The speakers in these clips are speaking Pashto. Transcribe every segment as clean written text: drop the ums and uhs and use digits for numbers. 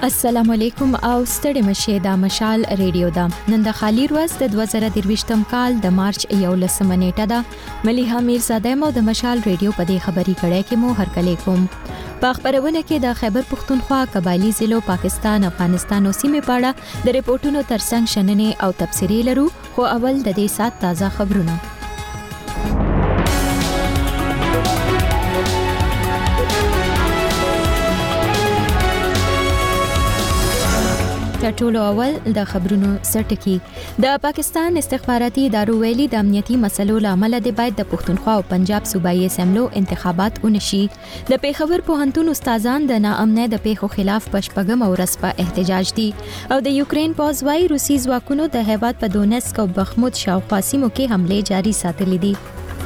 السلام علیکم او ستړي مشه دا مشال ریډیو دا نن د خالی ورځ د 2023م کال د مارچ 11 نیټه دا مليحه میرزاده مو د مشال ریډیو په دې خبري کړه کې مو هرکلی کوم په خبرونه کې د خیبر پختونخوا قبایلی ضلعو پاکستان افغانستان او سیمې پاړه د ریپورتونو ترڅنګ شننې او تبصرې لرو خو اول د دې سات تازه خبرونه ټولو اول د خبرونو سرټکی د پاکستان استخباراتي ادارو ویلي د امنیتي مسلو لامل د باید د پښتونخوا او پنجاب صوبایي اسمبلو انتخابات ونشي د پیښور پوهنتون استادان د ناامنۍ د پیښو خلاف پشپغم او رسپا احتجاج دي او د یوکرين پوز وايي روسي ځواکونو د هیواد په دونسک او بخمود شاوخوا سیمو کې حمله جاري ساتلې دي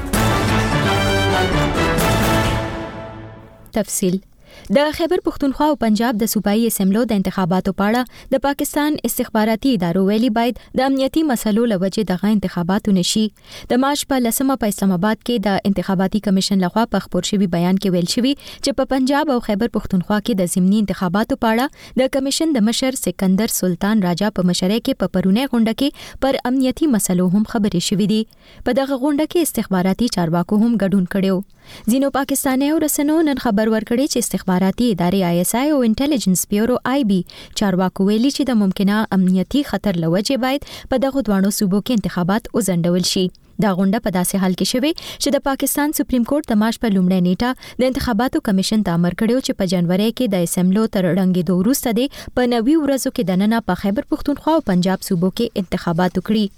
تفصیل د خیبر پختونخوا او پنجاب د صوبایي اسمبلو د انتخاباتو پاړه د پاکستان استخباراتي ادارو ویلي باید د امنیتي مسلو لوجې دغه انتخابات نشي د مارچ په 10مه په اسلام آباد کې د انتخاباتي کمیشن لخوا په خبر شوی بیان کې ویل شوی چې په پنجاب او خیبر پختونخوا کې د ضمني انتخاباتو پاړه د کمیشن د مشر سکندر سلطان راجا په مشرۍ کې په پرونه غونډه کې پر امنیتي مسلو هم خبرې شوې دي په دغه غونډه کې استخباراتي چارواکو هم ګډون کړو ځینو پاکستاني رسنیو نن خبر ورکړي چې استخباراتي ادارې ISI او انټيليجنس بیورو IB چارواکو ویلي چې د ممکنه امنیتي خطر لوجې باید په دغه دوانو صوبو کې انتخابات وزندول شي دا غونډه په داسې حال کې شوه چې د پاکستان سپریم کورټ د مارچ په لومړۍ نیټه د انتخاباتو کمیشن ته امر کړو چې په جنوري کې د اسمبلو تر ړنګېدو وروسته د په 90 ورځو کې د نن په خیبر پختونخوا او پنجاب صوبو کې انتخابات وکړي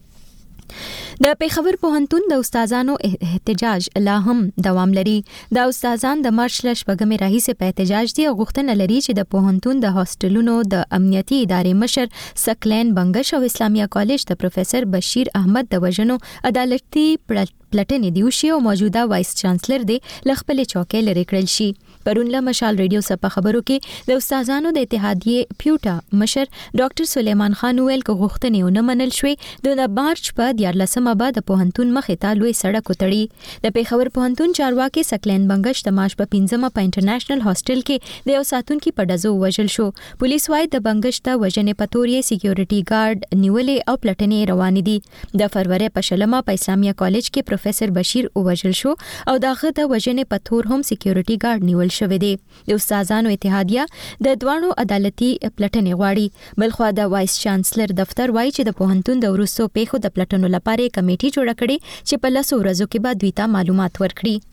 د پیښور پوهنتون د استادانو احتجاج لا هم دوام لري د استادان د مارچ لشپږمې راهیسې په احتجاج دي غوښتنه لري چې د پوهنتون د هاستلونو د امنیتي ادارې مشر سکلین بنگش او اسلامیه کالج د پروفیسور بشیر احمد د وژنو عدالتي پلټنې دی وشي او موجوده وایس چانسلر دی لخپل چوکۍ لري کړل شي پرون له مشال ریډیو سره خبرو کې د استادانو د اتحادیې پیوټا مشر ډاکټر سلیمان خان ویل کو غوښتنې نه منل شوې د مارچ په 14مه بعد د پوهنتون مخې ته لوی سړک وتړي د پیښور پوهنتون چارواکي سکلین بنگش د مارچ په 15مه په انټرنیشنل هاستل کې د یو ساتونکي په ډزو وژل شو پولیس وايي د بنگش ته وژنې په تورې سکیورټي ګارد نیولې او پلټنې روان دي د فروری په 16مه په اسلامیه کالج کې پروفیسور بشیر وژل شو او دغه د وژنې په تور هم سکیورټي ګارد نیول شوې دي د استادانو اتحادیه د دوانو عدالتي پلټنې غواړي بلخو د وایس چانسلر دفتر وايي چې د پوهنتون د ورسو پیښو د پلټنو لپاره کمیټي جوړه کړې چې په 10 ورځو کې به دوی ته معلومات ورکړي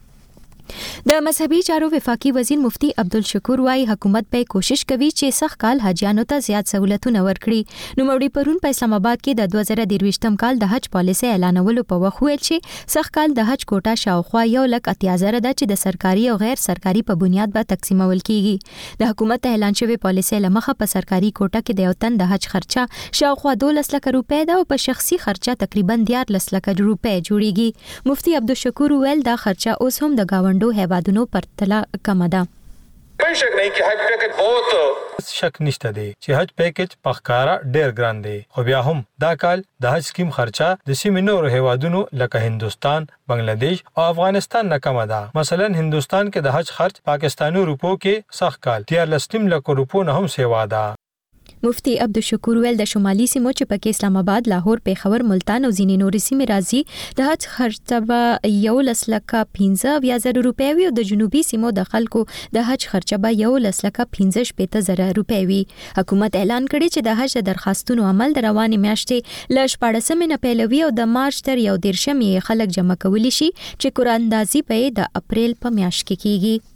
د مذهبي چارو وفاقي وزیر مفتی عبدالشکور وايي حکومت به کوشش کوي چې سخت کال حاجیانو ته زیات سہولتونه ورکړي نو موري پرون په اسلام آباد کې د 2023م کال د حج پالیسي اعلانولو په وخت ویل چې سخت کال د حج کوټه شاوخوا 1,80,000 ده چې د سرکاري او غیر سرکاري په بنیاد به تقسیمول کیږي د حکومت اعلان شوی پالیسي لمخه په سرکاري کوټه کې د یو تن د حج خرچه شاوخوا 12 لک روپۍ ده او په شخصي خرچه تقریبا 14 لک روپۍ جوړیږي مفتی عبدالشکور ویل دا خرچه اوس هم د گاونډو هیوادونو پرتله کم ده کوئی شک نہیں کہ حج پیکج بہت شک نشته دی چې حج پیکج په ښکارا ډیر ګران دی خو بیا هم دا کال د حج سکیم خرچه د سیمې نورو هیوادونو لکه هندستان بنگلاديش او افغانستان نه کم ده مثلا هندستان کې د حج خرچ پاکستاني روپو کې سخت کال 13 لک روپو نه هم سیوا ده مفتی عبدالشکور ویل د شمالي سیمو چې پکې اسلام آباد لاهور پیښور ملتان او ځینې نورې سیمې راځي د حج خرچه به 11,15,000 روپۍ وي او د جنوبي سیمو د خلکو د حج خرچه به 11,15,000 روپۍ وي حکومت اعلان کړی چې د حج درخواستونو عمل د روانې میاشتې ل 14 نه پیلوي او د مارچ تر 13 خلک جمع کولی شي چې قرآن اندازي به د اپریل په میاشت کې کیږي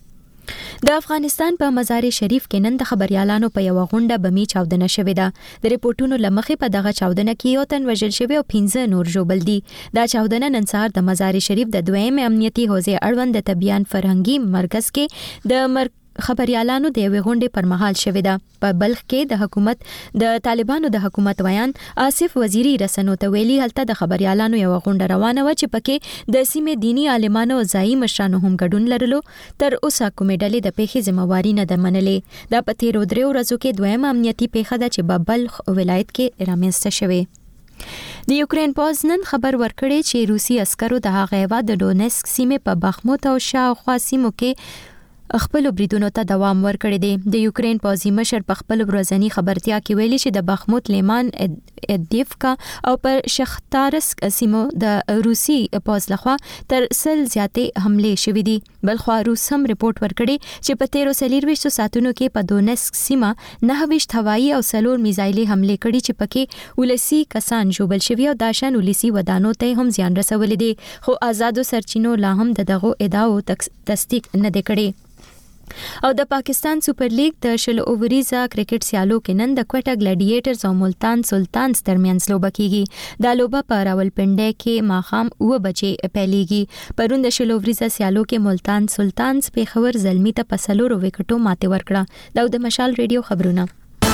د افغانستان په مزار شریف کې نن د خبريالانو په یو غونډه بمی چاودنه شوې ده د ریپورتونو لمخې په دغه چاودنه کې یو تن وژل شوی او 15 نور ژوبل دي دا چاودنه نن سهار د مزار شریف د دویم امنیتي حوزې اړوند د تبیان فرهنګي مرکز کې د خبريالانو د یوې غونډې پر مهال شوې ده په بلخ کې د حکومت د طالبانو د حکومت ویان آصف وزیری رسنو ته ویلي هلته د خبريالانو یو غونډه روانه و چې پکې د سیمې دینی عالمانو او ځایي مشرانو هم ګډون لرلو تر اوسه کومې ډلې د پیښې ذمہواری نه ده منلې دا په تیرو درې ورځو کې دویم امنیتي پیښه ده چې په بلخ ولایت کې رامنځته شوې د یوکرين پوز نن خبر ورکړی چې روسي عسکرو د هغه هیواد د دونسک سیمې په بخموت او شاوخوا سیمو کې خپل بریدونو ته دوام ورکړی دی. د یوکرين پوځي مشر په خپل ورځنی خبرتیا کې ویلي چې د بخموت لیمان ادیفکا او پر شختارسک سیمو د روسي پوځ لخوا تر 100 زیاتې حمله شوې دي. بلخوا روس هم ریپورت ورکړي چې په 13 ساعتونو کې په دونسک سیمه 9 هوایي او 4 میزایلي حمله کړي چې پکې ولسی کسان جوړل شوی او داشن ولسی ودانو ته هم زیان رسولې دي. خو آزادو سرچینو لا هم دغه ادعاو تصدیق نه کړي. او د پاکستان سپر لیګ د شل اووریزه کرکټ سیالو کې نن د کوټا ګلیډیټرز او ملتان سلطانز ترمنځ لوبه کیږي. دا لوبه په راولپنډي کې ماخام 9 بجې پیلېږي. پرون د شل اووریزه سیالو کې ملتان سلطانز په خبر زلمی ته په 4 وکټو ماته ورکړه. دا د مشال ریډیو خبرونه.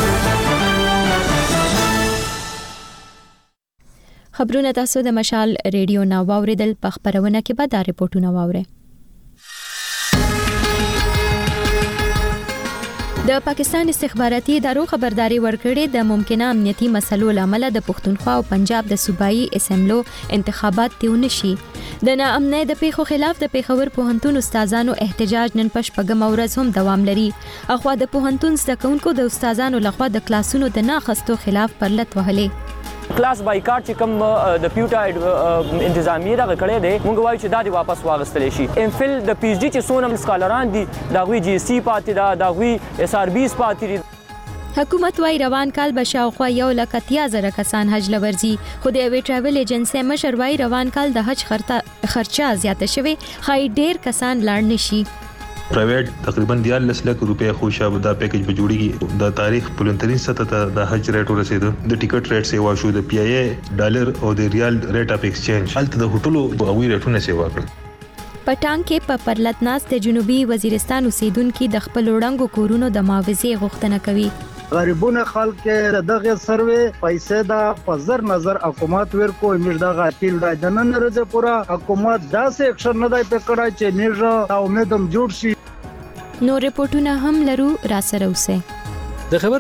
خبرونه تاسو د مشال ریډیو نو واوریدل. په خبرونه کې به دا ریپورتونه واورئ. د پاکستان استخباراتي ادارو خبرداري ورکړې د ممکنه امنیتي مسلو لامل د پښتونخوا او پنجاب د صوبایي اسمبلو انتخابات تیونه شي. د ناامنۍ د پیښو خلاف د پیښور پوهنتون استادانو احتجاج نن پشپږم ورځ هم دوام لري. اخوا د پوهنتون زده کوونکو د استادانو لخوا د کلاسونو د ناخستو خلاف پرلط وهلې. کلاس بایکاټ چې کوم د پیوټا انتظامیه دا کړی دی مونږ وایو چې دا دی واپس واغستل شي. ام فل د پی ایچ ډي چې سونم سکالران دي دا غوي جی سی پاتې دا غوي اس ار بي پاتې دي. حکومت وايي روان کال به شاوخوا 1,30,000 کسان حج لورځي. خو د ایوي ټریول ایجنسی مشر وايي روان کال د حج خرچه زیاته شوه خای ډیر کسان لاړ نشي. پرایویټ تقریبا 14 لک روپے خوشا دا پیکج به جوړیږي. د تاریخ پلنترین سطح ته د حج ریټ ورسېدو. د ټیکټ ریټ سیوا شو د پی ای ډالر او د ریال ریټ اف ایکسچینج هلته د هوټلو او ریټونه سیوا کړ. پټان کې په پرلتناس د جنوبي وزیرستان اوسیدونکو د خپل وړاندو کورونو د معاوضې غوښتنه کوي. غریبونه خلک دغه سروي پیسې د پزر نظر حکومت ورکو امید دغه اپیل د نن ورځې پورا حکومت داسې اکشن نه دی پکړای چې نیژه امیدم جوړ شي. نو ریپورتونه هم لرو را سره اوسه. د خبر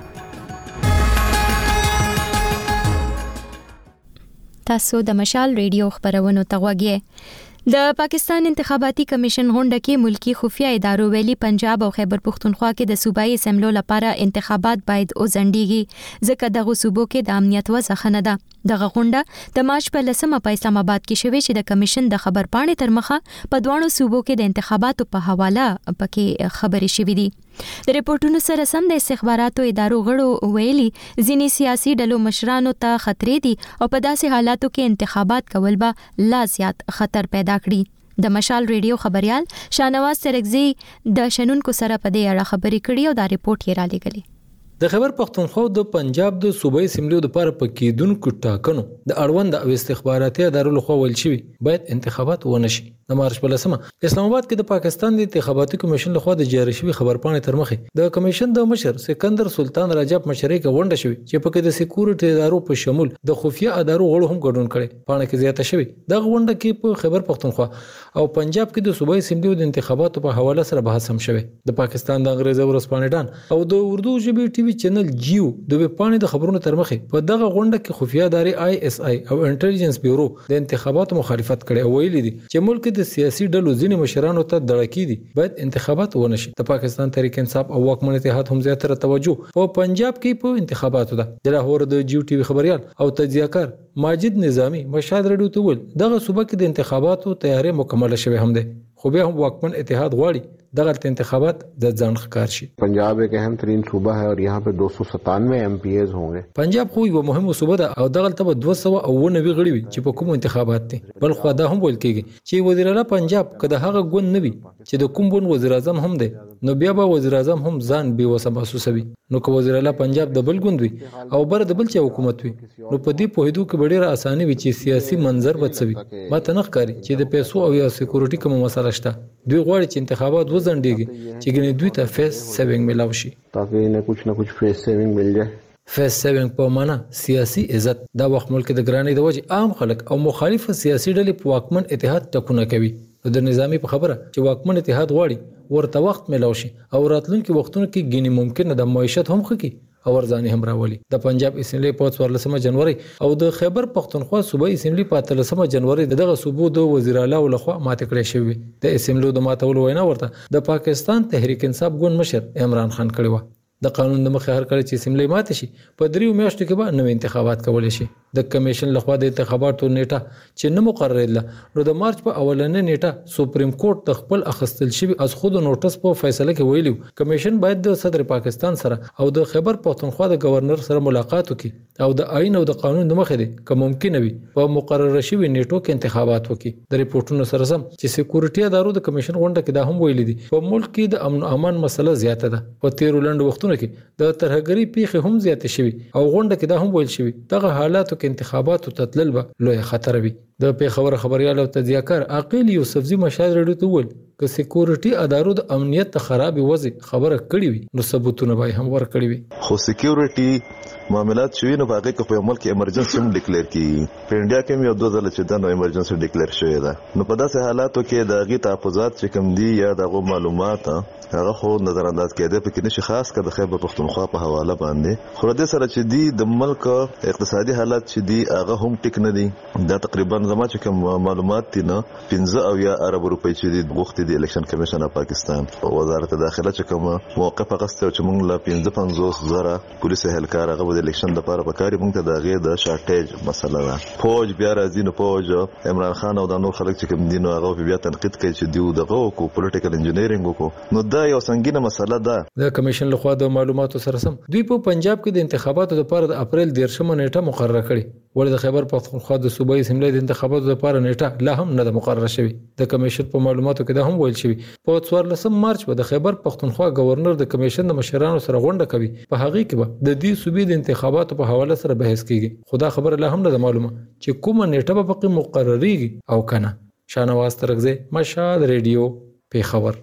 تاسو د مشال ریډیو خبرونو ته غوږی. د پاکستان انتخاباتي کمیشن غونډه کې ملکی خفیه ادارو ویلي پنجاب او خیبر پختونخوا کې د صوبایي اسمبلو لپاره انتخابات باید اوځنډيږي ځکه دغه صوبو کې د امنیت وضع خنه ده. دغه غونډه د مارچ په 10مه په اسلام آباد کې شوې چې د کمیشن د خبر پاڼې تر مخه په دوانو صوبو کې د انتخاباتو په حواله پکې خبرې شوې دي. د ریپورتونو سره سم د استخباراتو ادارو غړو ویلي ځینې سیاسي ډلو مشرانو ته خطرې دي او په داسې حالاتو کې انتخابات کول به لا زیات خطر پیدا کړي. د مشال ریډیو خبريال شانواز ترغزي د شنونکو سره په دې اړه خبرې کړې او دا ریپورت یې را لېږلی. د خبر پختونخوا د پنجاب د صوبایي اسمبلو لپاره پکېدونکو ټاکنو د اړوند او استخباراتي ادارو لخوا ویل شوی باید انتخابات ونشي. د مارچ په 10مه اسلام آباد کې د پاکستان د انتخاباتي کمیشن لخوا د جاری شوی خبرپاڼې تر مخه د کمیشن د مشر سکندر سلطان رجب مشرۍ کې غونډه شوی چې پکې د سکیورټي ادارو په شمول د خفیه ادارو غړو هم ګډون کړي. پاڼه کې زیاته شوی د غونډه کې په خبر پختونخوا او پنجاب کې د صوبایي اسمبلو د انتخاباتو په حواله سره بحث هم شوی. د پاکستان د انګریزي ورځپاڼې ډان او د اردو ژبې ټي وي چینل جیو د ویبپاڼې د خبرونو تر مخه په دغه غونډه کې خفیه ادارې آی اس آی او انټيليجنس بیورو د انتخاباتو مخالفت کړي او ویلي دي چې ملک د سیاسي ډلو ځینې مشرانو ته دړکی دي باید انتخابات ونشي. د پاکستان تحریک انصاف او واکمن اتحاد هم زیاتره توجه په پنجاب کې په انتخاباتو ده. د لاهور د جیو ټي وي خبريال او تجزیه‌کار ماجد نظامی مشهد رډیو ته ویل دغه صوبه کې د انتخاباتو تیاری مکمل شوه هم ده. خو بیا هم واکمن اتحاد غواړي دغه انتخابات د ځان ښکار شي. पंजाब एक अहम तरीन सूबा है और यहाँ पे 297 MPs होंगे. پنجاب خو یو مهمه صوبه ده او دغه ته 290 غړي وي چې په کوم انتخابات دي. بل خو دا هم ویل کېږي چې وزیر اعلی پنجاب کده هغه ګوند نه وي چې د کوم بون وزیر اعظم هم دی نو بیا به وزیر اعظم هم ځان به وسه محسوسوي. نو که وزیر اعلی پنجاب د بل ګوند وي او بر د بل چا حکومت وي نو په دې پوهېدو کې ډېره اساني وي چې سیاسي منظر بدسوي. ماته نه ښکاري چې د پیسو او یا سکیورټي کوم مسله شته. دوی غواړي چې انتخابات وځنډيږي چې ګنې دوی ته فیس سیوینګ ملاو شي تاکہ انہیں کچھ نہ کچھ فیس سیوینګ مل جائے. فیس سیوینګ په معنا سیاسي عزت. دا وخت ملک د ګرانۍ د وجه عام خلک او مخالف سیاسي ډلې په واکمن اتحاد ټکونه کوي. د نظامی په خبره چې واکمن اتحاد غواړي ورته وخت ملاو شي او راتلونکي وختونو کې ګنې ممکن د معیشت هم خکې او ورځانې هم راولي. د پنجاب اسمبلی په 14 جنوري او د خیبر پختونخوا صوبایي اسمبلی په 13 جنوري دغه صوبو د وزیر اعلی ولخوا ماته کړې شوې. د اسمبلی د ماتولو وینا ورته د پاکستان تحریک انصاف ګوند مشر عمران خان کړی و. د قانون د مخه هر کله چې اسمبلی ماته شي په 3 میاشتو کې به نوې انتخابات کولای شي. د کمیشن لخوا د انتخاباتو نیټه چې نه مقرره ده نو د مارچ په اولنې نیټه سپریم کورټ د خپل اخستل شوی از خود نوټس په فیصله کې ویلو کمیشن باید د صدر پاکستان سره او د خیبر پختونخوا د گورنر سره ملاقات وکړي او د آئین او د قانون د مخه دي که ممکن وي په مقرره شوی نیټو کې انتخابات وکړي. د ریپورتونو سره سم چې سکیورټي ادارو د کمیشن غونډه کې دا هم ویل دي په ملک کې د امن او امان مسله زیاته ده. په 13 لنډ وختونو کې د ترهګری پیښې هم زیاتې شوي او غونډه کې دا هم ویل شوی دغه حالاتو کې انتخاباتو تتلل به لوی خطر وي. د پیښور خبريال او تذکر عاقل یوسفزي مشال رډو ته ویل که سکیورټي ادارو د امنیت ته خراب وضع خبره کړې وي نو ثبوتونه به هم ورکړي وي. خو سکیورټي معاملات شوی نو باقي که په ملک ایمرجنسي هم ډیکلیئر کیږي. په انډیا کې یو 2 ځله چې دا ایمرجنسي ډیکلیئر شوی ده نو په داسې حالاتو کې د غي تحفظات چې کوم دي یا دغه معلومات هغه خو نظر انداز کېده پکې نشي خاص کر د خیبر پختونخوا په حواله باندې. خو د سره چې دی د ملک اقتصادي حالات چې دی هغه هم ټیک نه دي. دا تقریبا زما چې کوم معلومات دي نه 15 او یا ارب روپۍ چې دی وخت دی الیکشن کمیشن اف پاکستان وزارت داخله چې کوم موقف غسته چې موږ لا 55 زره پولیس اهلکار هغه د الیکشن لپاره په کاری موږ ته دغه د شارټیج مسله ده. فوج بیا راځي نو فوج عمران خان او د نور خلک چې کوم دي نو هغه بیا تنقید کوي چې دیو دغه کو پولیټیکل انجینیرینګ کو نو دا یو څنګه مسله ده. د کمیشن لخوا د معلوماتو سره سم دوی په پنجاب کې د انتخاباتو لپاره د اپریل 13 نیټه مقرره کړې ولې د خیبر پختونخوا د صوبایي اسمبلی د انتخاباتو لپاره نیټه لا هم نه مقرره شوې. د کمیشن په معلوماتو کې دا هم ویل شوی په 14 مارچ به د خیبر پختونخوا گورنر د کمیشن د مشرانو سره غونډه کوي په هغه کې به د دې صوبې د انتخاباتو په حواله سره بحث کیږي. خدا خبر لا هم نه معلومه چې کومه نیټه به پکې مقرریږي او کنه. شانواز ترغزه مشال ریډیو پیښور.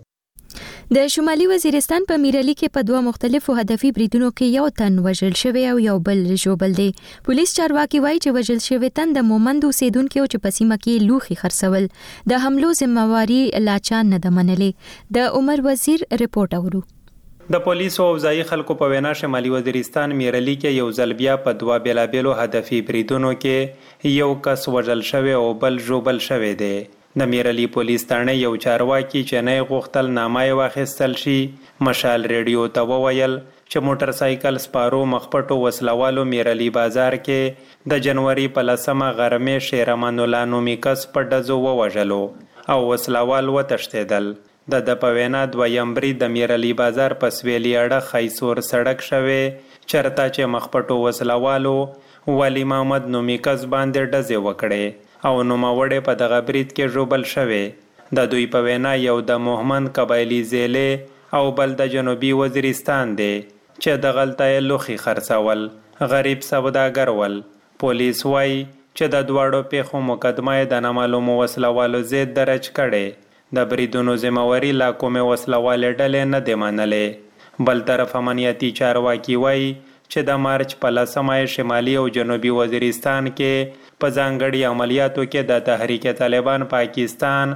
د شمالي وزیرستان په میرالي کې په 2 مختلفو هدفي بریدونو کې یو تن وژل شوی او یو بل ژوبل دی. پولیس چارواکي وایي چې وژل شوی تن د مومند اوسیدونکو چې په سیمه کې لوخي خرڅول د حملو ذمہواری لاچان نه منلې. د عمر وزیر رپورټ اورو. د پولیسو او ځایي خلکو په وینا شمالي وزیرستان میرالي کې یو ځل بیا په 2 بیلابیلو هدفي بریدونو کې یو کس وژل شوی او بل ژوبل شوی دی. د میرالي پولیس تانه یو چارواکي چې نه غوښتل نامه واخیستل شي مشال ریډیو ته وویل چې موټر سایکل سپارو مخپټو وسلوالو میرالي بازار کې د جنوري په 10 غرمې شیرمان الله نومي کس په ډزو ووژلو او وسلوال وتښتېدل. د په وینا دویم برید د میرالي بازار په سویلي اړه خیسور سړک شوی چرته چې مخپټو وسلوالو ولی محمد نومي کس باندې ډزې وکړې او نوموړی په دغه برید کې ژوبل شوی. د دوی په وینا یو د موهمند قبایلي زیلې او بل د جنوبي وزیرستان دی چې د غلطه لوخي خرڅول غریب سوداګر ول. پولیس وایي چې د دواړو پیښو مقدمه د نامعلومو وسلوالو ضد درج کړي. د بریدونو ذمہواری لا کومې وسلوالې ډلې نه دی منلې. بل طرف امنیتي چارواکي وایي چې د مارچ په 10 شمالي او جنوبي وزیرستان کې په ځانګړي عملیاتو کې د تحریک طالبان پاکستان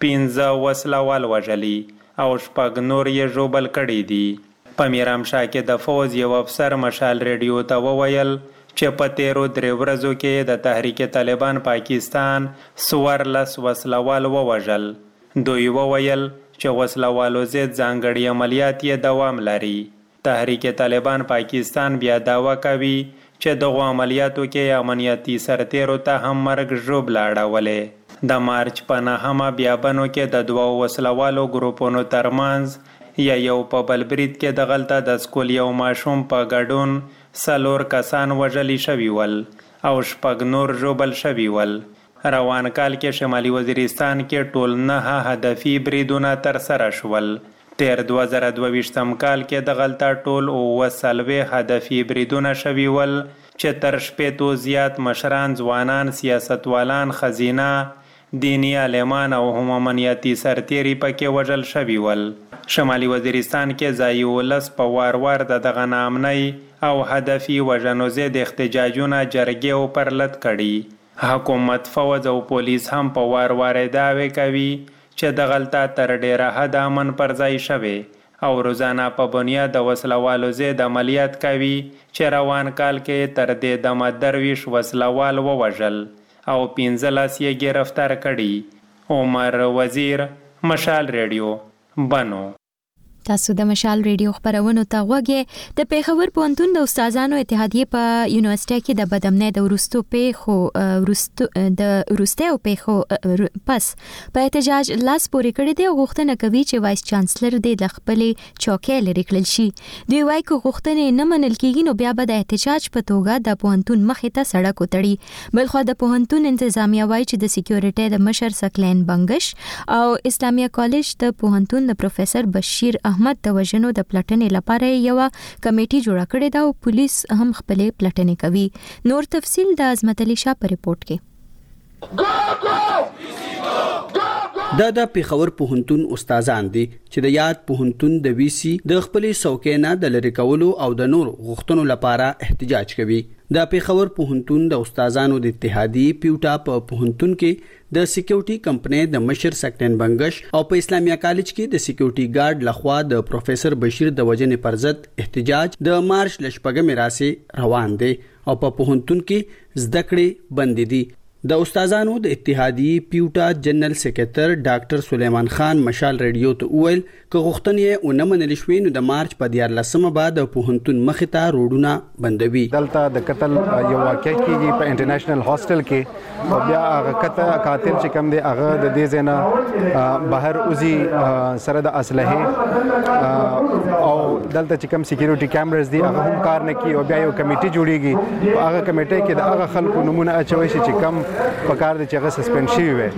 15 وسلوال وژلي او 6 نور یې ژوبل کړي دي. په میرامشاه کې د فوز یو افسر مشال ریډیو ته وویل چې په 13 ورځو کې د تحریک طالبان پاکستان 14 وسلوال ووژل. دوی وویل چې وسلوالو ضد ځانګړي عملیات یې دوام لري. تحریک طالبان پاکستان بیا داوا کوي چې دغه عملیاتو کې امنیتي سرتیرو ته هم مرګ ژوبله اړولې. د مارچ په 9 بیابانو کې د 2 وسلوالو ګروپونو ترمنځ یو په بل برید کې د غلطه د سکول یو ماشوم په ګډون 4 کسان وژلي شوي ول او 6 نور ژوبل شوي ول. روان کال کې شمالي وزیرستان کې ټول 9 هدفي بریدونه ترسره شول. تیر 2022 کال کې د غلطه ټول 90 هدفي بریدونه شوي ول چې تر 60 زیات مشران ځوانان سیاستوالان خزینه دینی عالمان او هم امنیتي سرتیري پکې وژل شوي ول. شمالي وزیرستان کې ځایي ولس په وار د دغه ناامنۍ او هدفي وژنو ضد احتجاجونه جرګې او پرلت کړي. حکومت فوج او پولیس هم په وار دعوې کوي چې د غلطه تر ډیره حد امن پر ځای شوی او روزانه په بنیاد د وسلوالو ضد عملیات کوي چې روان کال کې تر دې دمه 23 وسلوال ووژل او 15 یې گرفتار کړي. عمر وزیر، مشال ریډیو، بنو. تاسو د مشال ریډیو خبرونو ته غوږی. د پیښور پوهنتون د استادانو اتحادیه په یونیورسيټي کې د بدامنۍ د ورستو پیښو پس په احتجاج لاس پورې کړی دی او غوښتنه کوي چې وایس چانسلر د خپلې چوکۍ لري کړل شي. دوی وايي چې غوښتنې نه منل کیږي نو بیا به د احتجاج په توګه د پوهنتون مخې ته سړک وتړي. بلخو د پوهنتون انتظامیه وايي چې د سکیورټي د مشر سکلین بنگش او اسلامیه کالج د پوهنتون د پروفیسور بشیر احمد د وژنو د پلټنې لپاره یو کمیټي جوړه کړې ده او پولیس هم خپل پلټنې کوي. نور تفصیل د عظمت علي شاه په ریپورت کې. د پیښور پوهنتون استادان دي چې د یاد پوهنتون د وی سي د خپلې څوکۍ نه د لری کولو او د نور غوښتنو لپاره احتجاج کوي. د پیښور پوهنتون د استادانو د اتحادیه پیوټا په پوهنتون کې د سکیورټي کمپنۍ د مشر سکلین بنگش او په اسلامیه کالج کې د سکیورټي ګارد لخوا د پروفیسور بشیر د وژنې پر ضد احتجاج د مارچ لشپږمې راسي روان دی او په پوهنتون کې زده کړې بند دي. د استادانو د اتحادیه پیوټا جنرال سکریټر ډاکټر سلیمان خان مشال ریډیو ته ویل چې غوښتنې او نه منل شوې نو د مارچ په 14مه بعد د پوهنتون مخې ته روډونه بندوي. دلته د قتل یو واقع کیږي په انټرنیشنل هاستل کې او بیا هغه قاتل چې کوم دی هغه د دې ځنه بهر اوزي سره د اسلحه او دلته چې کوم سکیورټي کیمراز دي هغه هم کار نه کوي او بیا یو کمیټي جوړیږي. هغه کمیټه کې د هغه خلکو نمونه اچوي چې کوم په کار د چغه سسپند شي وي.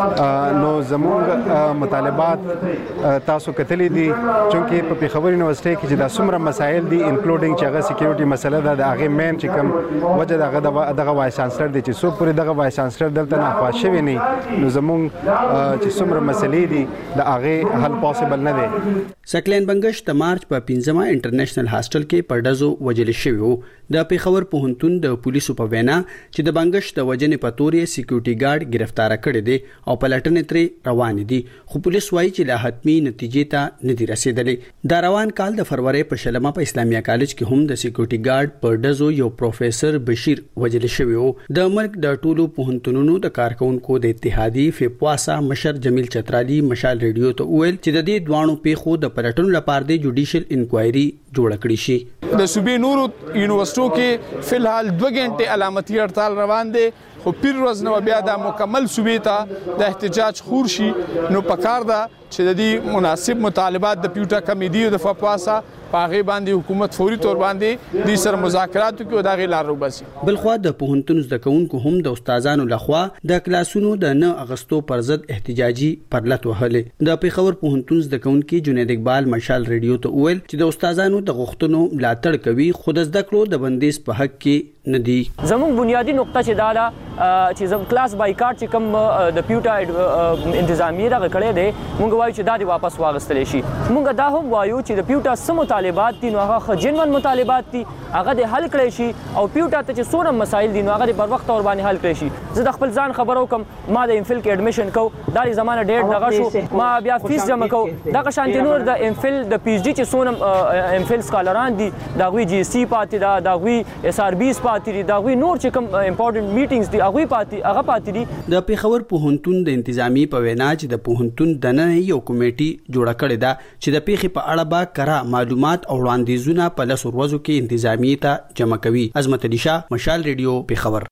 نو زموږ مطالبات تاسو کتلې دي چې په پیښور یونیورسيټي کې چې د څومره مسایل دي انکلوډینګ چغه سکیورټي مسله ده د هغه مین چې کوم وجه دغه وایس چانسلر دي چې څو پورې دغه وایس چانسلر دلته نه خوښوي نه نو زموږ چې څومره مسلې دي د هغه حل پوسیبل نه دي. سکلین بنگش د مارچ په 15مه انټرنیشنل هاستل کې پردازو وجل شوی وو. د پیښور پوهنتون د پولیسو په وینا چې د بنگش د وجنې په تورې سکیورټي ګارد گرفتار کړی دی او پلټنې ترې روان دي خو پولیس وایي چې لا حتمی نتیجې ته نه دي رسیدلې. د روان کال د فروری په شلمه په اسلامیه کالج کې هم د سکیورټي ګارد پردازو یو پروفیسور بشیر وجل شوی وو. د ملک د ټولو پوهنتونونو د کارکونکو د اتحادیه فپواسا مشر جمیل چترالی مشال ریډیو ته ویل چې د دې دوانو پیښو د پلټنو لپاره د جوډیشل انکوایري جوړ کړی شي. د صوبې نورو یونیورسيټو کې فلحال 2 غنټې علامتي هړتال روان دي خو پیر ورځ نو بیا د مکمل صوبې ته د احتجاج خور شي نو پکار ده چې د دې مناسب مطالبات د پیوټا کمیټې د فپواسا پاغه باندې حکومت فوري تور باندې د سر مذاکرات کوي او د غیلار وباسي. بلخو د پوهنتون زده کوونکو هم د استادانو لخوا د کلاسونو د 9 اغستو پر ضد احتجاجي پرلط وهلې. د پیښور پوهنتون زده کوونکي جنید اقبال مشال ریډیو ته ویل چې د استادانو د غوښتنو ملاتړ کوي خو د زده کړو د بندیز په حق کې نه دي. زموږ بنیادی نقطه چې دا چې زم کلاس بایکاټ چې کوم د پیوټا انتظامیه دا کړی دی موږ وایو چې دا دی واپس واغستل شي. موږ دا هم وایو چې د پیوټا سم مطالبات دي نو هغه جنون مطالبات دي هغه د حل کړی شي او پیوټا ته چې څونه مسایل دي نو هغه د بر وخت اور باندې حل کړی شي. زه د خپل ځان خبرو کوم ما د امفل کې اډمیشن کو دا زمانه ډېر دغه شو ما بیا فیس جمع کو دغه شانتي نور د امفل د پی ایچ ډي چې څونه امفل سکالران دي دا غوي جی سی پاتې دا غوي اس ار بي پاتې دي دا غوي نور چې کوم امپورټنت میټینګز دي هغه پاتې دي. د پیښور پوهنتون د انتظامی په وینا چې د پوهنتون دننه یو کمیټي جوړه کړې ده چې د پیښې په اړه به کرا معلومات او وړاندیزونه په لسو ورځو کې انتظامی ته جمع کوي. عظمت علي شاه مشال ریډیو پیښور.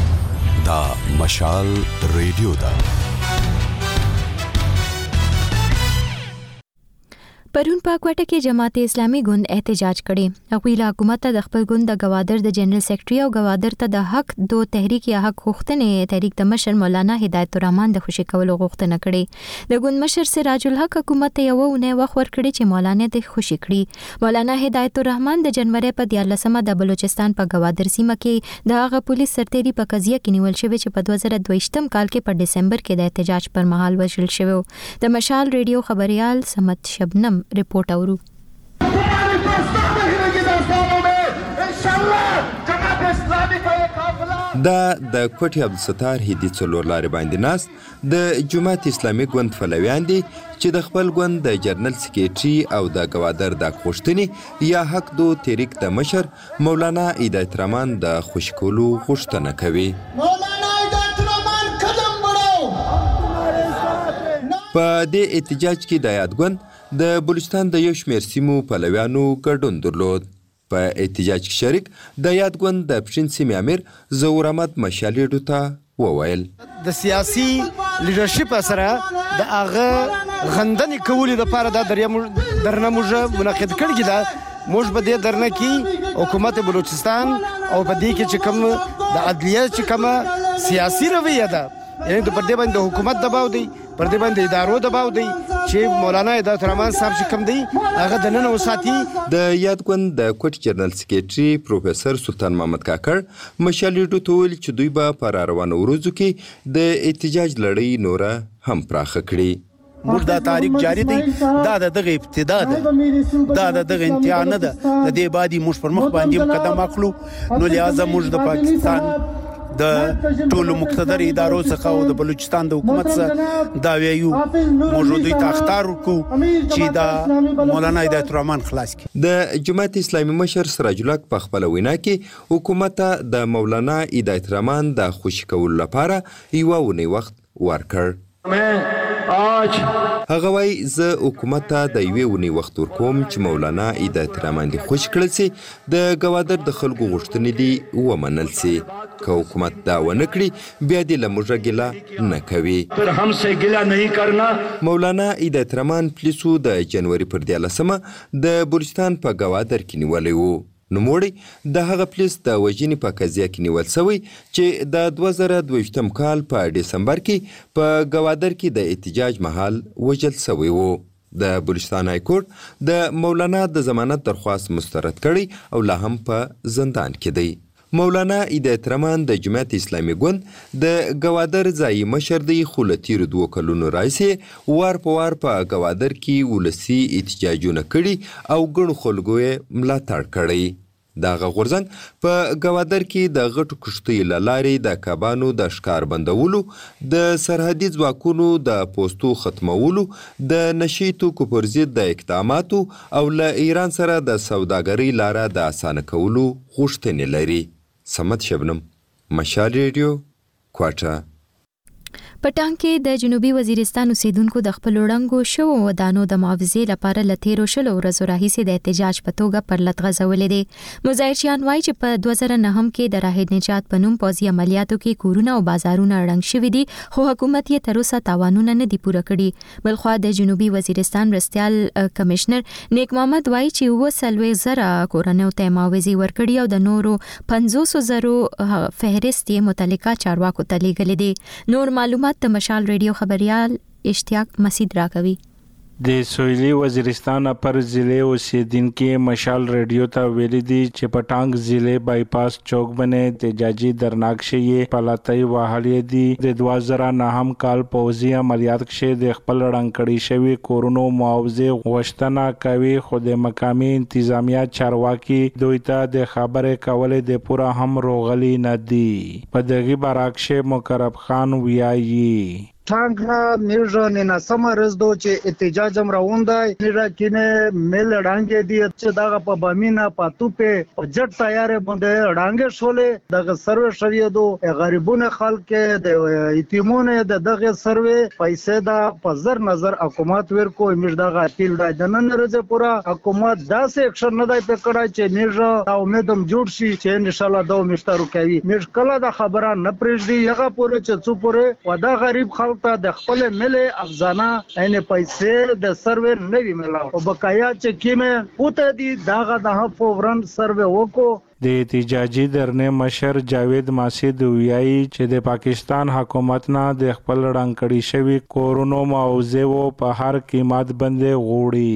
دا مشال ریډیو دا پرون په کوټه کې جماعت اسلامي ګوند احتجاج کړي. هغوی له حکومت ته د خپل ګوند د گوادر د جنرال سیکریټري او گوادر ته د حق دو تحریک یا حق غوښتنې تحریک د مشر مولانا هدایت الرحمن د خوشي کولو غوښتنه کړي. د ګوند مشر سراج الحق حکومت ته یو ونه وخت ورکړي چې مولانا د خوشي کړي. مولانا هدایت الرحمن د جنوري په 14مه د بلوچستان په گوادر سیمه کې د هغه پولیس سرتیري په قضیه کې نیول شوی چې په 2022م کال کې په دسمبر کې د احتجاج پر مهال وژل شوی. د مشال ریډیو خبريال سمت شبنم रिपोर्ट और इंशाल्लाह जमात इस्लामी का एक काफिला دا د کوټي عبدالستار هدي څلور لارې باندې ناست د جماعت اسلامي ګوند پلویان دي چې د خپل ګوند د جنرال سکریټري او د ګوادر د غوښتنې یا حق دو تحریک د مشر مولانا هدایت رحمان د خوشي کولو غوښتنه کوي. په دې احتجاج کې د یادګوند د بلوچستان د یو شمېر سیمو پلویانو ګډون درلود. په احتجاج کې شریک د یادګوند د پښین سیمې امیر ظهور احمد مشالیډو ته وویل د سیاسي لیډرشپ سره د هغه غندنې کولو لپاره دا درنه موږ منعقد کړي ده. موږ په دې درنه کې حکومت بلوچستان او په دې کې چې کوم د عدلیه چې کومه سیاسي رویه ده یعنی د پر دې باندې حکومت دباو دی پر دې باندې ادارو دباو دی چې مولانا هدایت رحمان صاحب چې کوم دی هغه د نن وساتي. د یادګوند د کوټ جنرال سکریټري پروفیسور سلطان محمد کاکړ مشالیډو ته ویل چې دوی به په راروانو ورځو کې د احتجاج لړۍ نوره هم پراخه کړي. موږ دا تاریخ جاری دی دا دغه ابتدا ده دا دغه انتها نه ده. د دې بعد موږ پر مخ باندې قدم اخلو نو لہذا موږ د پاکستان د ټولو مقتدر ادارو څخه او د بلوچستان د حکومت څخه دا ویو موږ دوی ته اختیار وکړو چې دا مولانا هدایت رحمان خلاص کړي. د جماعت اسلامي مشر سراج الحق په خپل وینا کې حکومت ته د مولانا هدایت رحمان د خوشي کولو لپاره یوه اونۍ وخت ورکړ. هغه وایي زه حکومت ته د یوې اونۍ وخت ورکوم چې مولانا هدایت رحمان دې خوشي کړل سي د ګوادر د خلکو غوښتنې دې ومنل سي. که حکومت دا ونه کړي بیا دې له موږه ګیله نه کوي. مولانا هدایت رحمان پولیسو د جنوري پر 13 د بلوچستان په ګوادر کې نیولی و. نوموړی د هغه پولیس د وژنې په قضیه کې نیول سوی چې د 2022 کال په ډسمبر کې په ګوادر کې د احتجاج مهال وژل سوی و. د بلوچستان های کورټ د مولانا د ضمانت درخواست مسترد کړی او لا هم په زندان کې دی. مولانا هدایت رحمان د جماعت اسلامي ګوند د ګوادر ځایي مشر دی خو له تیرو 2 کلونو راهیسې وار په وار په ګوادر کې ولسي احتجاجونه کړي او ګڼو خلکو یې ملاتړ کړی. دغه غورځنګ په ګوادر کې د غټو کښتیو له لارې د کبانو د ښکار بندولو، د سرحدي ځواکونو د پوستو ختمولو، د نشي توکو پر ضد د اقداماتو او له ایران سره د سوداګرۍ لاره د اسانه کولو غوښتنې لري. سمت شبنم، مشال ریډیو، کوټه. پټان کې د جنوبي وزیرستان اوسیدونکو د خپل وړاندو شوو ودانو د معاوضې لپاره لتیرو شلو ورځو راهیسې د احتجاج په توګه پر لټ غځولې دي. مظاهرچیان وایي چې په 2009 کې د راهد نجات په نوم پوځي عملیاتو کې کورونه او بازارونه ړنګ شوي دي خو حکومت یې تر اوسه تاوانونه نه دي پوره کړي. بلخوا د جنوبي وزیرستان مرستیال کمشنر نیک محمد وایي چې 40,000 کورنیو ته معاوضې ورکړي او د نورو 500,000 فهرست یې متعلقه چارواکو ته لیږلي دي. نور معلومات د مشال ریډیو خبريال اشتیاق مسعود راکوي. د سویلي وزیرستان اپر ضلع اوسیدونکو مشال ریډیو ته ویلي دي چې پټانګ ضلع بایپاس چوک باندې احتجاجي درناک شې پلاتای وهلې دي. د 2009 کال پوځي عملیات کې د خپل رنګړی شوی کورونو معاوضه غوښتنه کوي خو د مقامي انتظامیه چارواکي دوی ته د خبره کولې د پورا هم روغلی نه دي. په دغه باراکشه مقرب خان ویایي ټانګ میرژ نه سمرز دو چې احتجاج هم راوندای میرا کینه مل ډانګې دی چې دغه په بامینا پاتو په جټ تیارې باندې ډانګې شولې دغه سروې شوی دو غریبونه خلک د یتیمونه دغه سروې پیسې دا په نظر حکومت ورکو میرژ دغه اپیل دا نن ورځ پورا حکومت داسې اکشن نه دی پکړای چې میرژ امیدم جوړ شي چې ان شاء الله دا مشترو کوي. میرژ کله دا خبره نه پرېږدي هغه پورې چې څو پورې ودا غریب خلک ته د خپل ملي افزانه عین پیسې د سروې نوی ملاو او بقایا چې کیمه پوته دي داغه د فورن سروې وکړو. د احتجاجي درنه مشر جاوید ماسید ویایي چې د پاکستان حکومت نه د خپل رنګړی شوی کورونو معاوضه په هر قیمت باندې غوړي.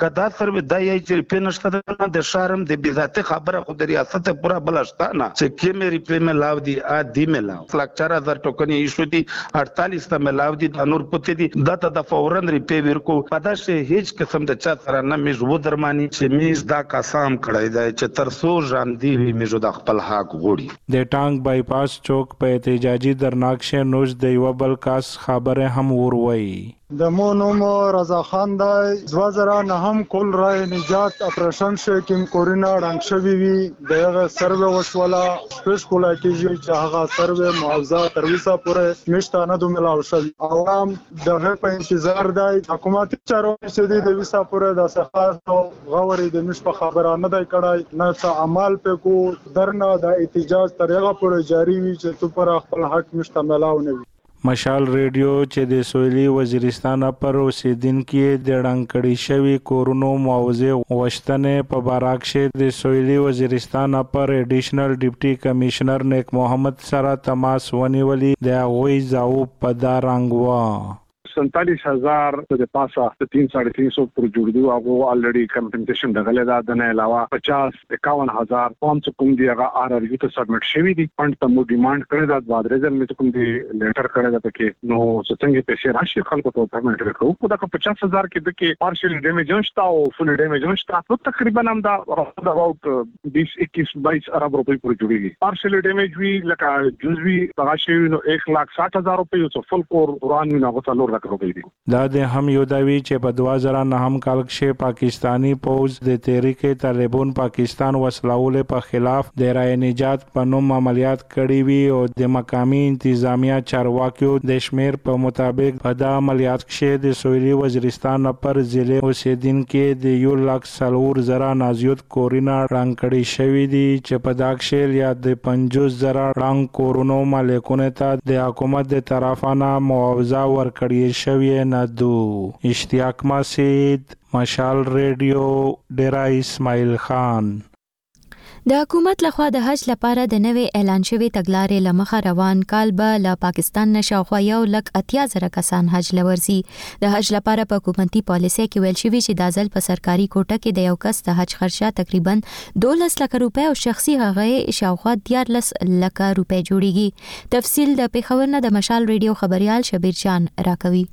کدا سروې د یی چې پینشته د شارم د بذات خبره خو د ریاست پورا بلشتانه چې کې مې ریپې ملاو دي ا دی ملاو فلک 4000 ټوکن ایشو دي 48 ته ملاو دي د نور پته دي د فورن ریپې ورکو پدا شه هیڅ قسم د چا سره نه مې و درمانی چې میز دا قسم کړی دی چې ترسو ژوند دی مې د خپل حق غوړي د ټانګ بایپاس چوک په احتجاجي درناکشه نوش د یو بل کاس خبره هم وروي د مونوم رضا خان د 2009 کول رای نجات اپریشن شکیم کورینا رنګ شوی وی دغه سروې وشولا سپیش کولا کیږي چې هغه سروې معاوضه تر وسه پورې نشته نه دوه ملاو شوی عوام دغه په انتظار دی حکومت چارو چې د وسه پورې د صحافت غوري د نش په خبره نه دی کړای نه څه عمل په کو درنه د احتجاج ترغه پورې جاری وي چې تو پر خپل حق نشته ملاو نه وي مشال ریډیو چې د سویلي وزیرستان پر اوسیدونکو د ډنګړی شوی کورونو معاوضه وشتنه په باراکشه د سویلي وزیرستان پر اډیشنل ډیپټي کمشنر نیک محمد سره تماس ونیولي د غوي زاو په دارنګوا 47,000 د پاسه 350 پر جوړدو هغه الریډي کمپنسیشن دغه لا د نه علاوه 50-51,000 قوم څخه کوم دی هغه آر ار یو ته سبمټ شوی دي فند ته مو ډیماند کړی دا بعد رزل مې کوم دی لیټر کړی دا پکې نو څنګه پیسې راشي خلکو ته پیمنټ وکړو دا 50,000 کې د کې پارشل ډیمیج نشتا او فل ډیمیج نشتا نو تقریبا هم دا اباوت 20-21 ارب روپۍ پر جوړیږي پارشل ډیمیج وی لکه جزوی راشي نو 1,60,000 روپۍ او فل کور قران نه غوښتل دا د هم یو داوی چې په 2009 کال کې پاکستانی فوج د تحریک طالبان پاکستان وسلواله په خلاف د رای نجات په نوم عملیات کړي وي او د مقامی انتظامیه چارواکیو د شمیر په مطابق په د عملیات کې د سویلي وزیرستان پر ضلع اوسیدونکو د 1,40,000 نازیوت کورینا رنګ کړي شوی دي چې په داخل یا د 50,000 رنګ کورونو مالکونه ته د حکومت د طرفانه معاوضه ورکړي شوی نه دو اشتیاق مسید مشال ریډیو ډیرا اسماعیل خان د حکومت لخوا د حج لپاره د نوې اعلان شوی تګلارې لمخه روان کال به له پاکستان نشاخوا 1,80,000 کسان حج لورزي د حج لپاره په حکومتي پالیسي کې ویل شوی چې د ځل په سرکاري کوټه کې د یو کس د حج خرچه تقریبا 12 لک روپۍ او شخصي هغه شاوخوا 13 لک روپۍ جوړیږي تفصیل د پیښور نه د مشال ریډیو خبريال شبیر جان راکوي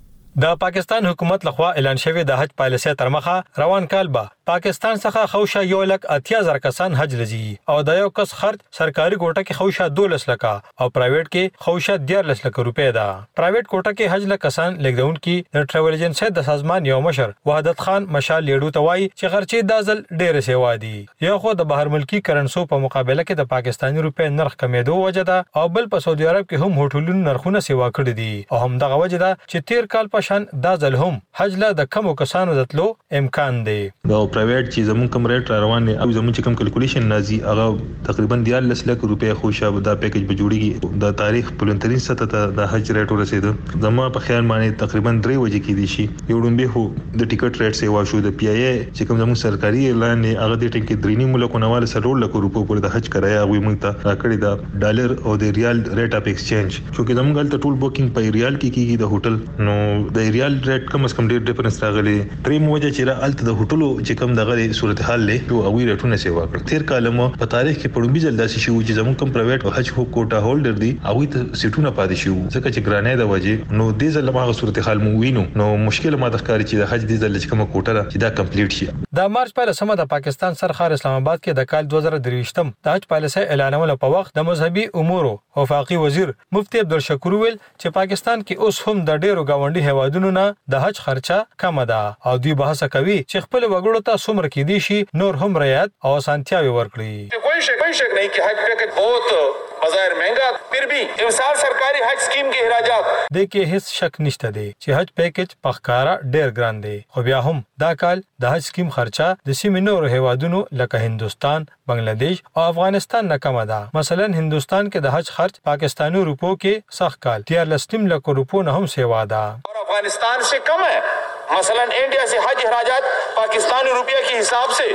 د پاکستان حکومت لخوا اعلان شوی د حج پالیسي تر مخه روان کال به پاکستان څخه خوشه 1,80,000 کسان حج لزی او د یو کس خرج سرکاري کوټه کې خوشه 12 لک او پرایویټ کې خوشه 13 لک روپۍ ده پرایویټ کوټه کې حج لک کسان لیکدون کې د ټریول ایجنسی د سازمان یو مشر وحدت خان مشال لیډو توای چې خرچې د ځل ډېر سیوا دي یو خو د بهر ملکی کرنسو په مقابله کې د پاکستاني روپۍ نرخ کمیدو وجه ده او بل په سعودي عرب کې هم هوټلونو نرخونه سیوا کړی دي او هم دغه وجه ده چې تیر کال شان دا ځل هم حج له د کمو کسانو دتلو امکان دی دا پرایویټ چې زمون کوم ریټ روان دي او زمون چې کوم کیلکولیشن نازي هغه تقریبا 13 لک روپۍ خوشا دا پیکیج به جوړیږي د تاریخ پلنترین سطح ته د حج ریټ ورسېد زمو په خیال باندې تقریبا 3 وجې کې دي شي یو ډومبه هو د ټیکټ ریټ سیوا شو د پی ای چې کوم زمون سرکاري اعلان هغه د ټینګ کې درینی ملکونه والا 100 لک روپۍ پر د حج کرایه غوي موږ ته راکړی دا ډالر او د ریال ریټ اف ایکسچینج چې زمون غلطه ټول بوکینګ په ریال کې کیږي د هوټل نو د ریال ریټ کم اس کم ډیر ډیفرنس راغلی دریم وجه چې را الته د هوټلو چې کم دغه صورتحال له او اوی ریټونه سیوا کړ تیر کالمو په تاریخ کې پړوبي ځل داسې شو چې زموږ کم پرایویټ حج کوټا هولډر دي اوی ته سیټونه پاتې شو ځکه چې ګرانې د وجه نو د ځل ما صورتحال مو وینو نو مشکل ما د ښکاری چې د حج د ځل چې کومه کوټه چې دا کمپلیټ شي د مارچ په لسمه د پاکستان سرخار اسلام آباد کې د کال 2023 د حج پالیسي اعلانول په وخت د مذهبي امور او وفاقي وزیر مفتي عبدالشکور ویل چې پاکستان کې اوس هم د ډیرو گاونډي هیوادونو نه د حج خرچه کم ده او دوی بحث کوي چې خپل وګړو ته څومره کې دي شي نور هم رعایت او سانتیاوي ورکړي कोई शक नहीं कि हज पैकेज बहुत बज़ाहिर महंगा फिर भी इमसाल सरकारी हज स्कीम के अखराजात देखिए هیڅ شک نشته دی چې حج پیکیج پخکارا ډیر ګران دی خو بیا هم دا کال د حج سکیم خرچه د سیمې نورو هیوادونو لکه هندستان بنگلاديش او افغانستان نه کم ده مثلا هندستان کې د حج خرچ پاکستانی روپو کې سخت کال 13 لک روپو نه هم سیوا ده और अफगानिस्तान से कम है मसलन इंडिया से हज अखराजात पाकिस्तानी रुपये के हिसाब से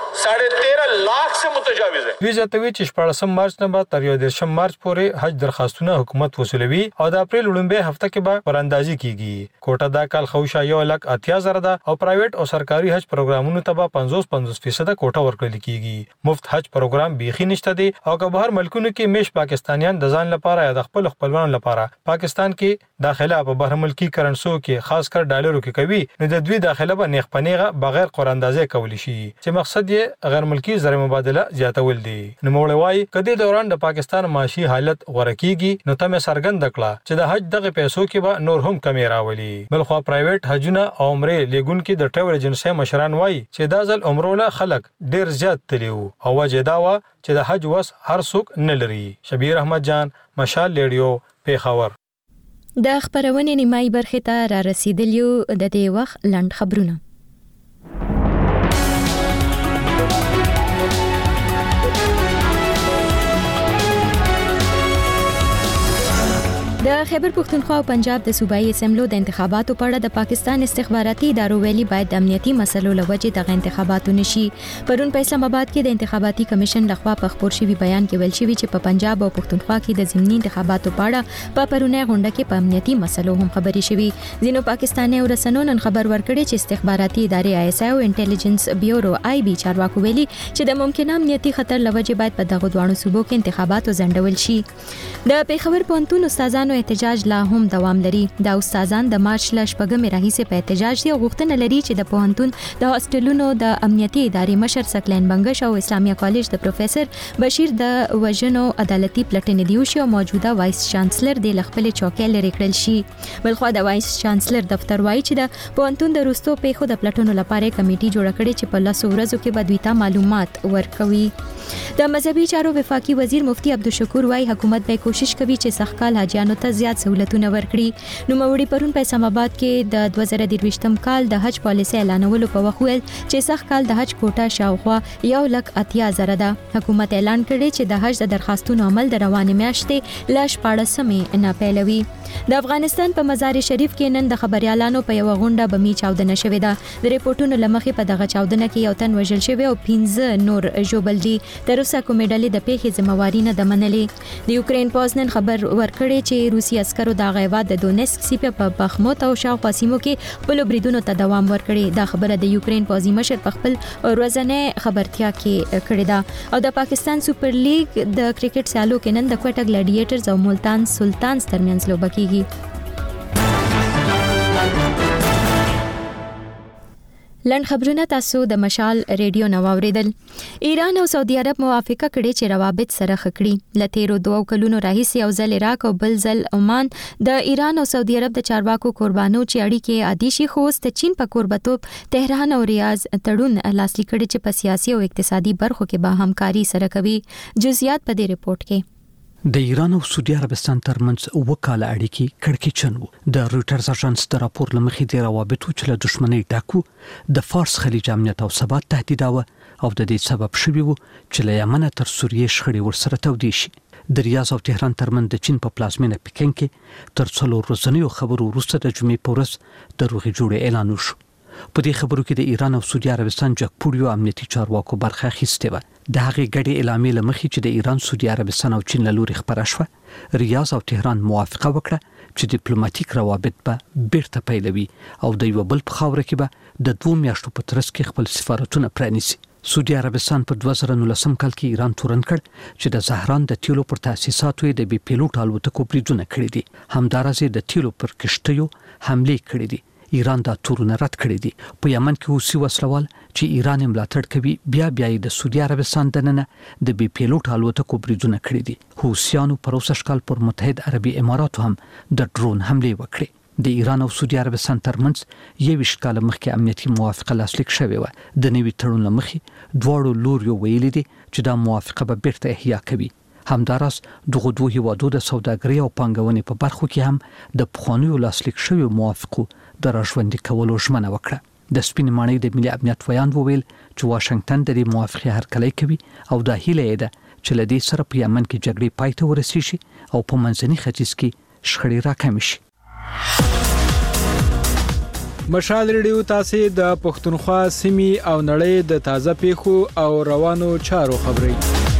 13.5 लाख से मुतजाविज है। وی زیاتوي چې 14 مارچ نه بعد تر 13 مارچ پورې حج درخواستونه حکومت وصولوي او د اپریل وړاندې هفته کې به وراندازي کیږي. کوټه دا کال خوشا 1,80,000 ده او پرایویټ او سرکاري حج پروګرامونو ته به 50% کوټه ورکړل کیږي. مفت حج پروګرام بيخي نشته دی او که بهر ملکونو کې میش پاکستانیان د ځان لپاره یا د خپل خپلوانو لپاره پاکستان کې داخله په بهر ملکی کرنسو کې خاص کر ډالرو کې کوي نو د دوی داخله به نیغ پنیغه بغیر قراندازي کولی شي چې مقصد یې غیر ملکی زر مبادله زیاتول دي. نو موږ وایي کدی دوران د پاکستان معاشي حالت غوړه کیږي نو تمه سرګند کړه چې د حج دغه پیسو کې به نور هم کمی راولي. بلخو پرایویټ حجونه او عمره لګون کې د ټریول ایجنسی مشران وایي چې دا ځل عمروله خلک ډیر زیات تلیو او وجه دا و چې د حج وس هر څوک نه لري. شبیر احمد جان، مشال ریډیو، پیښور. د خبرونې نیمایي برخې ته را رسیدلیو د دې وخت لنډ خبرونه. د خیبر پختونخوا او پنجاب د صوبایي اسمبلو د انتخاباتو په اړه د پاکستان استخباراتي ادارو ویلي باید د امنیتي مسلو لوجې دغه انتخاباتو نشي. پرون په اسلام آباد کې د انتخاباتي کمیشن لخوا په خبر شوی بیان کې ویل شوی چې په پنجاب او پختونخوا کې د ضمني انتخاباتو په اړه په پرونه غونډه کې په امنیتي مسلو هم خبري شوی. ځینو پاکستاني رسنیو نن خبر ورکړي چې استخباراتي ادارې ISI او انټيليجنس بیورو IB چارواکو ویلي چې د ممکنه امنیتي خطر لوجې باید په دغه دوه صوبو کې انتخاباتو ځنډول شي. د پیښور پوهنتون استادانو احتجاج لا هم دوام لري. دا استادان د مارچ ل 8 راهیسې په احتجاج دي او غوښتنه لري چې د پوهنتون د هاستلونو د امنیتي ادارې مشر سکلین بنگش او اسلامي کالج د پروفیسور بشیر د وژنو عدالتي پلټنې دی او موجوده وایس چانسلر د خپل چوکۍ لري کړل شي. بلخو د وایس چانسلر دفتر وایي چې د پوهنتون د روستو پیښو د پلټنو لپاره کمیټي جوړ کړي چې په لاسو ورځو کې به دوی ته معلومات ورکوي. د مذهبي چارو وفاقي وزیر مفتی عبدالشکور وايي حکومت به کوشش کوي چې سخکال حاجیانو ته زیات سہولتونه ورکړي. نو موري پرون په اسلام آباد کې د 2023م کال د حج پالیسي اعلانولو په وخت ویل چې سخکال د حج کوټه شاوخوا 1,80,000 ده. حکومت اعلان کړی چې د حج د درخواستونو عمل د روانې میاشتې ل 14 نه پیلوي. د افغانستان په مزار شریف کې نن د خبريالانو په یو غونډه بمی چاودنه شوې ده. د ریپورتونو لمخې په دغه چاودنه کې یو تن وژل شوی او 15 نور ژوبل دي. تر اوسه کومې ډلې د پیښې ذمہواری نه ده منلې. د یوکرين پوز نن خبر ورکړی چې روسي عسکرو د غیواد د دونیسک سیمه په بخموت او شاوخوا سیمو کې خپل بریدونو ته دوام ورکړي. دا خبره د یوکرين پوزي مشر په خپل ورځنی خبرتیا کې کړې ده. او د پاکستان سوپر لیګ د کرکټ سیالو کې نن د کوټه ګلیډیټرز او ملتان سلطانز ترمنځ لوبه کیږي. لنډ خبرونه تاسو د مشال ریډیو نو اوریدل. ایران او سعودي عرب موافقه کړې چې روابط سره خکړي. لته 2 کلونو راهیسې یو ځل عراق او بل ځل عمان د ایران او سعودي عرب د چارواکو قربانو چې اړیکې عادي شي خو د چین په قربتوب تهران او ریاض تړون لاسلیک کړي چې په سیاسي او اقتصادي برخو کې به همکاري سره کوي. جزئیات په دې ریپورت کې. د ایران او سعودي عربستان ترمنځ وکاله اړیکې کړکېچن وو. د رويټرز اژانس د راپور لمخې د روابطو چې له دښمنۍ ډاکو د فارس خلیج امنیت او ثبات تهدیداوه او د دې سبب شوی وو چې له یمن تر سوریې شخړې ورسره تودې شي. د ریاض او تهران ترمنځ د چین په پلازمینه پکین کې تر څلور ورځنیو خبرو وروسته د جمعې په ورځ د روغې جوړې اعلان وشو. په دې خبرو کې د ایران او سعودي عربستان جګپوړیو امنیتي چارواکو برخه اخیستې و. د هغې ګډې اعلامیې لمخې چې د ایران، سعودي عربستان او چین له لوري خبره شوه، ریاض او تهران موافقه وکړه چې ډیپلوماټیک روابط به بیرته پیلوي او د یو بل په خاوره کې به د 2 میاشتو په ترڅ کې خپل سفارتونه پرانیسي. سعودي عربستان په 2019 کال کې ایران تورن کړ چې د زهران د تیلو پر تاسیساتو د بي پیلوټ الوتکو بریدونه کړي دي. همدارسه د تیلو پر کشتیو حمله کړې دي. ایران دا تورونه رد کړی دي. په یمن کې حوثي وسلوال چې ایران ملاتړ کوي بیا د سعودي عربستان دننه د بي پیلوټ الوتکو بریدونه کړی دي. حوثیانو پر اوسه کال پر متحد عربي اماراتو هم د ډرون حمله وکړه. د ایران او سعودي عربستان ترمنځ 21 کال مخکې امنیتي موافقه لاسلیک شوې و. د نوي تړون لمخې دواړو لوريو ویلي دي چې دا موافقه به بیرته احیا کوي. همدارس دغه دوه هیوادو د سوداګرۍ او پانګونې په برخو کې هم د پخوانیو لاسلیک شویو موافقو د راژوندي کولو ژمنه وکړه. د سپین ماڼۍ د ملي امنیت ویان وویل چې واشنگټن د دې موافقې هرکلی کوي او دا هیله ده چې له دې سره په یمن کې جګړې پای ته ورسیږي او په منځني ختیځ کې شخړې راکمې شي. مشال ریډیو تاسو د پښتونخوا سیمې او نړۍ د تازه پیښو او روانو چارو خبري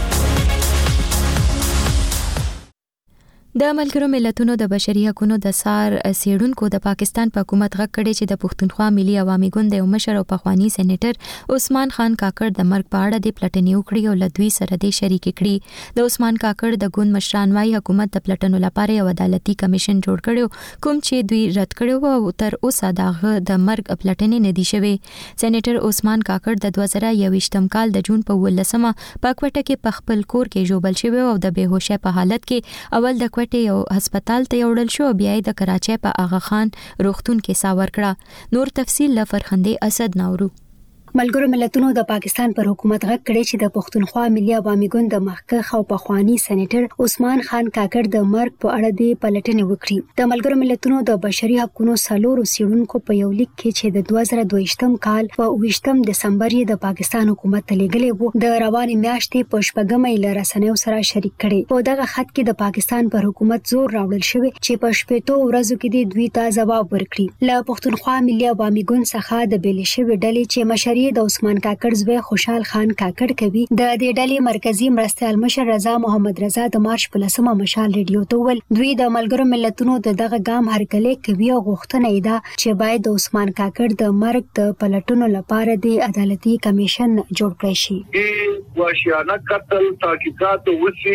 د ملګرو ملتونو د بشري حقوقو د سار سیډونکو د پاکستان په حکومت غږ کړي چې د پښتونخوا ملي عوامي ګوند د مشر او پخوانی سېنیټر عثمان خان کاکړ د مرګ په اړه د پلټنې وکړي او لدوی سره د شریک کړي د عثمان کاکړ د ګوند مشران وايي حکومت د پلټنو لپاره یو عدالتي کمیشن جوړ کړي کوم چې دوی رد کړي او تر اوسه دغه د مرګ پلټنې نه دي شوې سېنیټر عثمان کاکړ د 2023م کال د جون په 18مه په کوټه کې په خپل کور کې جوړبل شوی او د بهوشه په حالت کې اول د یو هسپتال ته وړل شو بیا د کراچۍ په آغا خان روغتون کې ساور کړه نور تفصیل ل فرخنده اسد ناورو ملګرو ملتونو د پاکستان پر حکومت غږ کړی چې د پښتونخوا ملي عوامي ګوند د مخکښ او پخوانی سېنیټر عثمان خان کاکړ د مرګ په اړه د پلټنې وکړي د ملګرو ملتونو د بشري حقوقو سلورو سیډونکو په یو لیک کې چې د 2022م کال په 28 دسمبر د پاکستان حکومت ته لېږلی وو د روانې میاشتې په شپږمې ل رسنیو سره شریک کړي په دغه خط کې د پاکستان پر حکومت زور راوړل شوی چې په شپږو ورځو کې د دوی ته ځواب ورکړي ل پښتونخوا ملي عوامي ګوند څخه د بیل شوی ډلې چې مشري د عثمان کاکړ زوی خوشحال خان کاکړ کوي د دې ډلې مرکزی مرستیال مشر رضا محمد رضا د مارچ په 10مه مشال ریډیو ته ول دوی د ملګرو ملتونو دغه ګام هرکلې کوي او غوښتنه یې ده چې باید د عثمان کاکړ د مرګ د پلټنو لپاره د عدالتي کمیشن جوړ کړي شي واشیانه قتل تحقیقات وسی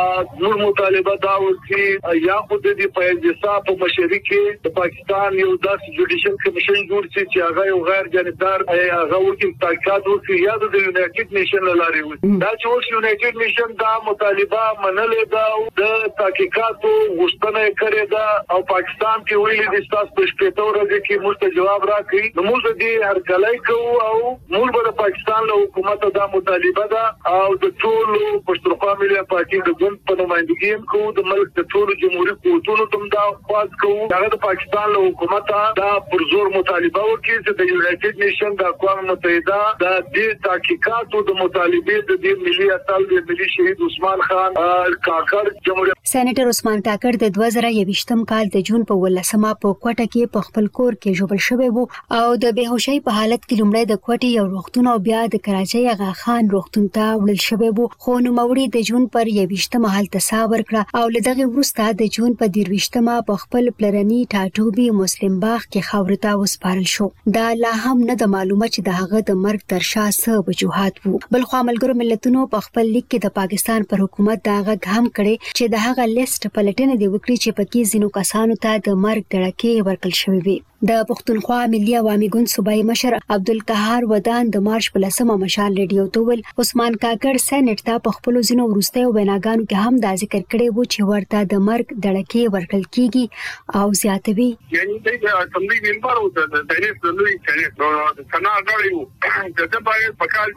نور مطالبه دا وسی یا خود د پیسې په مشري کې د پاکستان یو داس جوډیشل کمیشن جوړ شي چې هغه یو غیر جانبدار هغه وکیل تحقیقات وکړي یا د یونایټډ نیشن لاري وي دا چې اوس یونایټډ نیشن دا مطالبه منلې ده د تحقیقاتو غوښتنه کړې ده او پاکستان کې ویلي د تاسو په شپږ ورځې کې موږ جواب راکړي نو موږ دې هرکلای کوو او موږ به پاکستان له حکومت دا مطالبه ده او د ټول پښتونخوا ملي پارټي د ګوند په نمائندګۍ کوو د ملک د ټول جمهوریت قوتونو ته دا خواست کوو دا د پاکستان له حکومت دا پر زور مطالبه وکړي چې د یونایټډ نیشن د اقوام متحده د دې تحقیقاتو د مطالبې د ملي اتل د ملي شهید عثمان خان کاکړ جمهوریت سېنیټر عثمان کاکړ د 2023م کال د جون په 18مه په کوټه کې په خپل کور کې جوړبل شوی وو او د بهوشۍ په حالت کې لومړی د کوټې یو روغتون او بیا د کراچۍ آغا خان روغتون ته وړل شوی وو خو نو موري د جون پر 21مه حالت ساور کړه او لدغه وروسته د جون په 23مه په خپل پلرني ټاټوبي مسلم باغ کې خاورتا وسپارل شو دا لا هم نه د معلومه چې د هغه د مرګ تر شا څه وجوهات وو بل خو ملګرو ملتونو په خپل لیک کې د پاکستان پر حکومت دا غږ هم کړي چې د هغه لیست پلټنه دی وکړي چې پکې ځینو کسانو ته د مرګ تړکې ورکړل شوی وي د پښتونخوا ملي عوامي ګوند صوبایي مشر عبدالقهار ودان د مارچ په 10مه مشال ریډیو ته ول عثمان کاکړ سېنیټ ته په خپل ځینو وروستیو ویناګانو کې هم دا ذکر کړی وو چې ورته د مرګ دړکې ورکړل کیږي او زیاتوي یعنی د اسمبلی ممبر او د دایرکټ د لوی سېنیټ د سنا غړي د باید پکال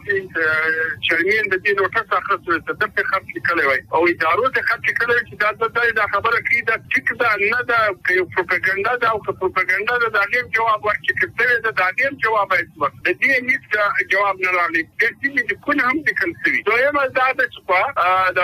چې چرمین د دې نوټه څخه څه د په خط لیکلای وي او ادارو ته خط لیکلای چې دا خبره کې دا ټیک دا نه دا پروپاګاندا دا او پروپاګاندا د دغه جواب ورکړي د دغه جواب ایستل د دې هیڅ جواب نه راغلی د دې کوم هم ذکر شوی دویمه دا چې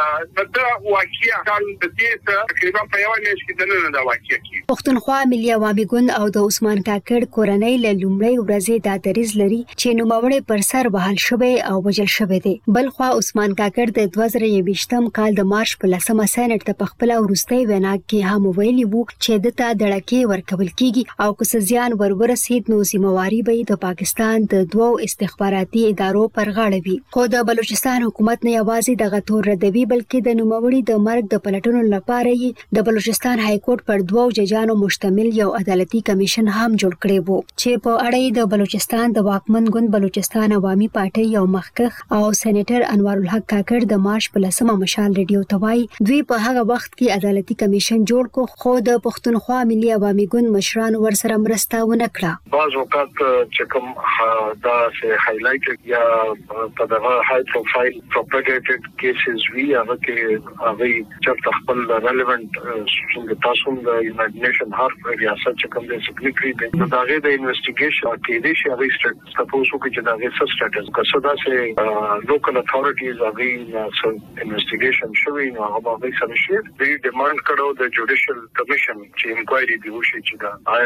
د واقعیا کال د دې تقریبا په یو نه شي د واقعیا کی پښتونخوا ملي عوامي ګوند او د عثمان کاکړ کورنۍ له لومړی ورځې دا دریز لري چې نوموړی پر سر وهل شوی او وجل شوی دی بل خو عثمان کاکړ د 2023م کال د مارچ په 10مه سېنیټ ته په خپل ورستۍ وینا کې هم ویلي وو چې د تا دړکې ورکول کیږي او که زیان ورسید نو ذمہواری به د پاکستان د دوو استخباراتي ادارو پر غاړه وي خو د بلوچستان حکومت نه یوازې دغه تور ردوي بلکې د نوموړي د مرګ د پلټنو لپاره یې د بلوچستان های کورټ پر دوو ججانو مشتمل یو عدالتي کمیشن هم جوړ کړی وو چې په اړه د بلوچستان د واکمن ګوند بلوچستان عوامي پارټي یو مخکښ او سېنیټر انوار الحق کاکړ د مارچ په 10مه مشال ریډیو ته وایي دوی په هغه وخت کې عدالتي کمیشن جوړ کو خو د پښتونخوا ملي عوامي ګوند مشران ورسره مرسته ونه کړه بعض وخت چې کوم دا سه هایلایټ یا په دغه های پروفایل پروپاګیټډ کیسز وی هغه کې هغه چې خپل ریلیونت څنګه تاسو د یونایټډ نیشن هر ریاست چې کوم د سیکریټری د دغه د انویسټیګیشن کې د شي هغه تاسو کې چې دغه څه سټیټس کسدا سه لوکل اتھارټیز هغه انویسټیګیشن شوی نو هغه به سره شي د ډیماند کړو د جوډیشل کمیشن چې انکوایري دی وشي چې دا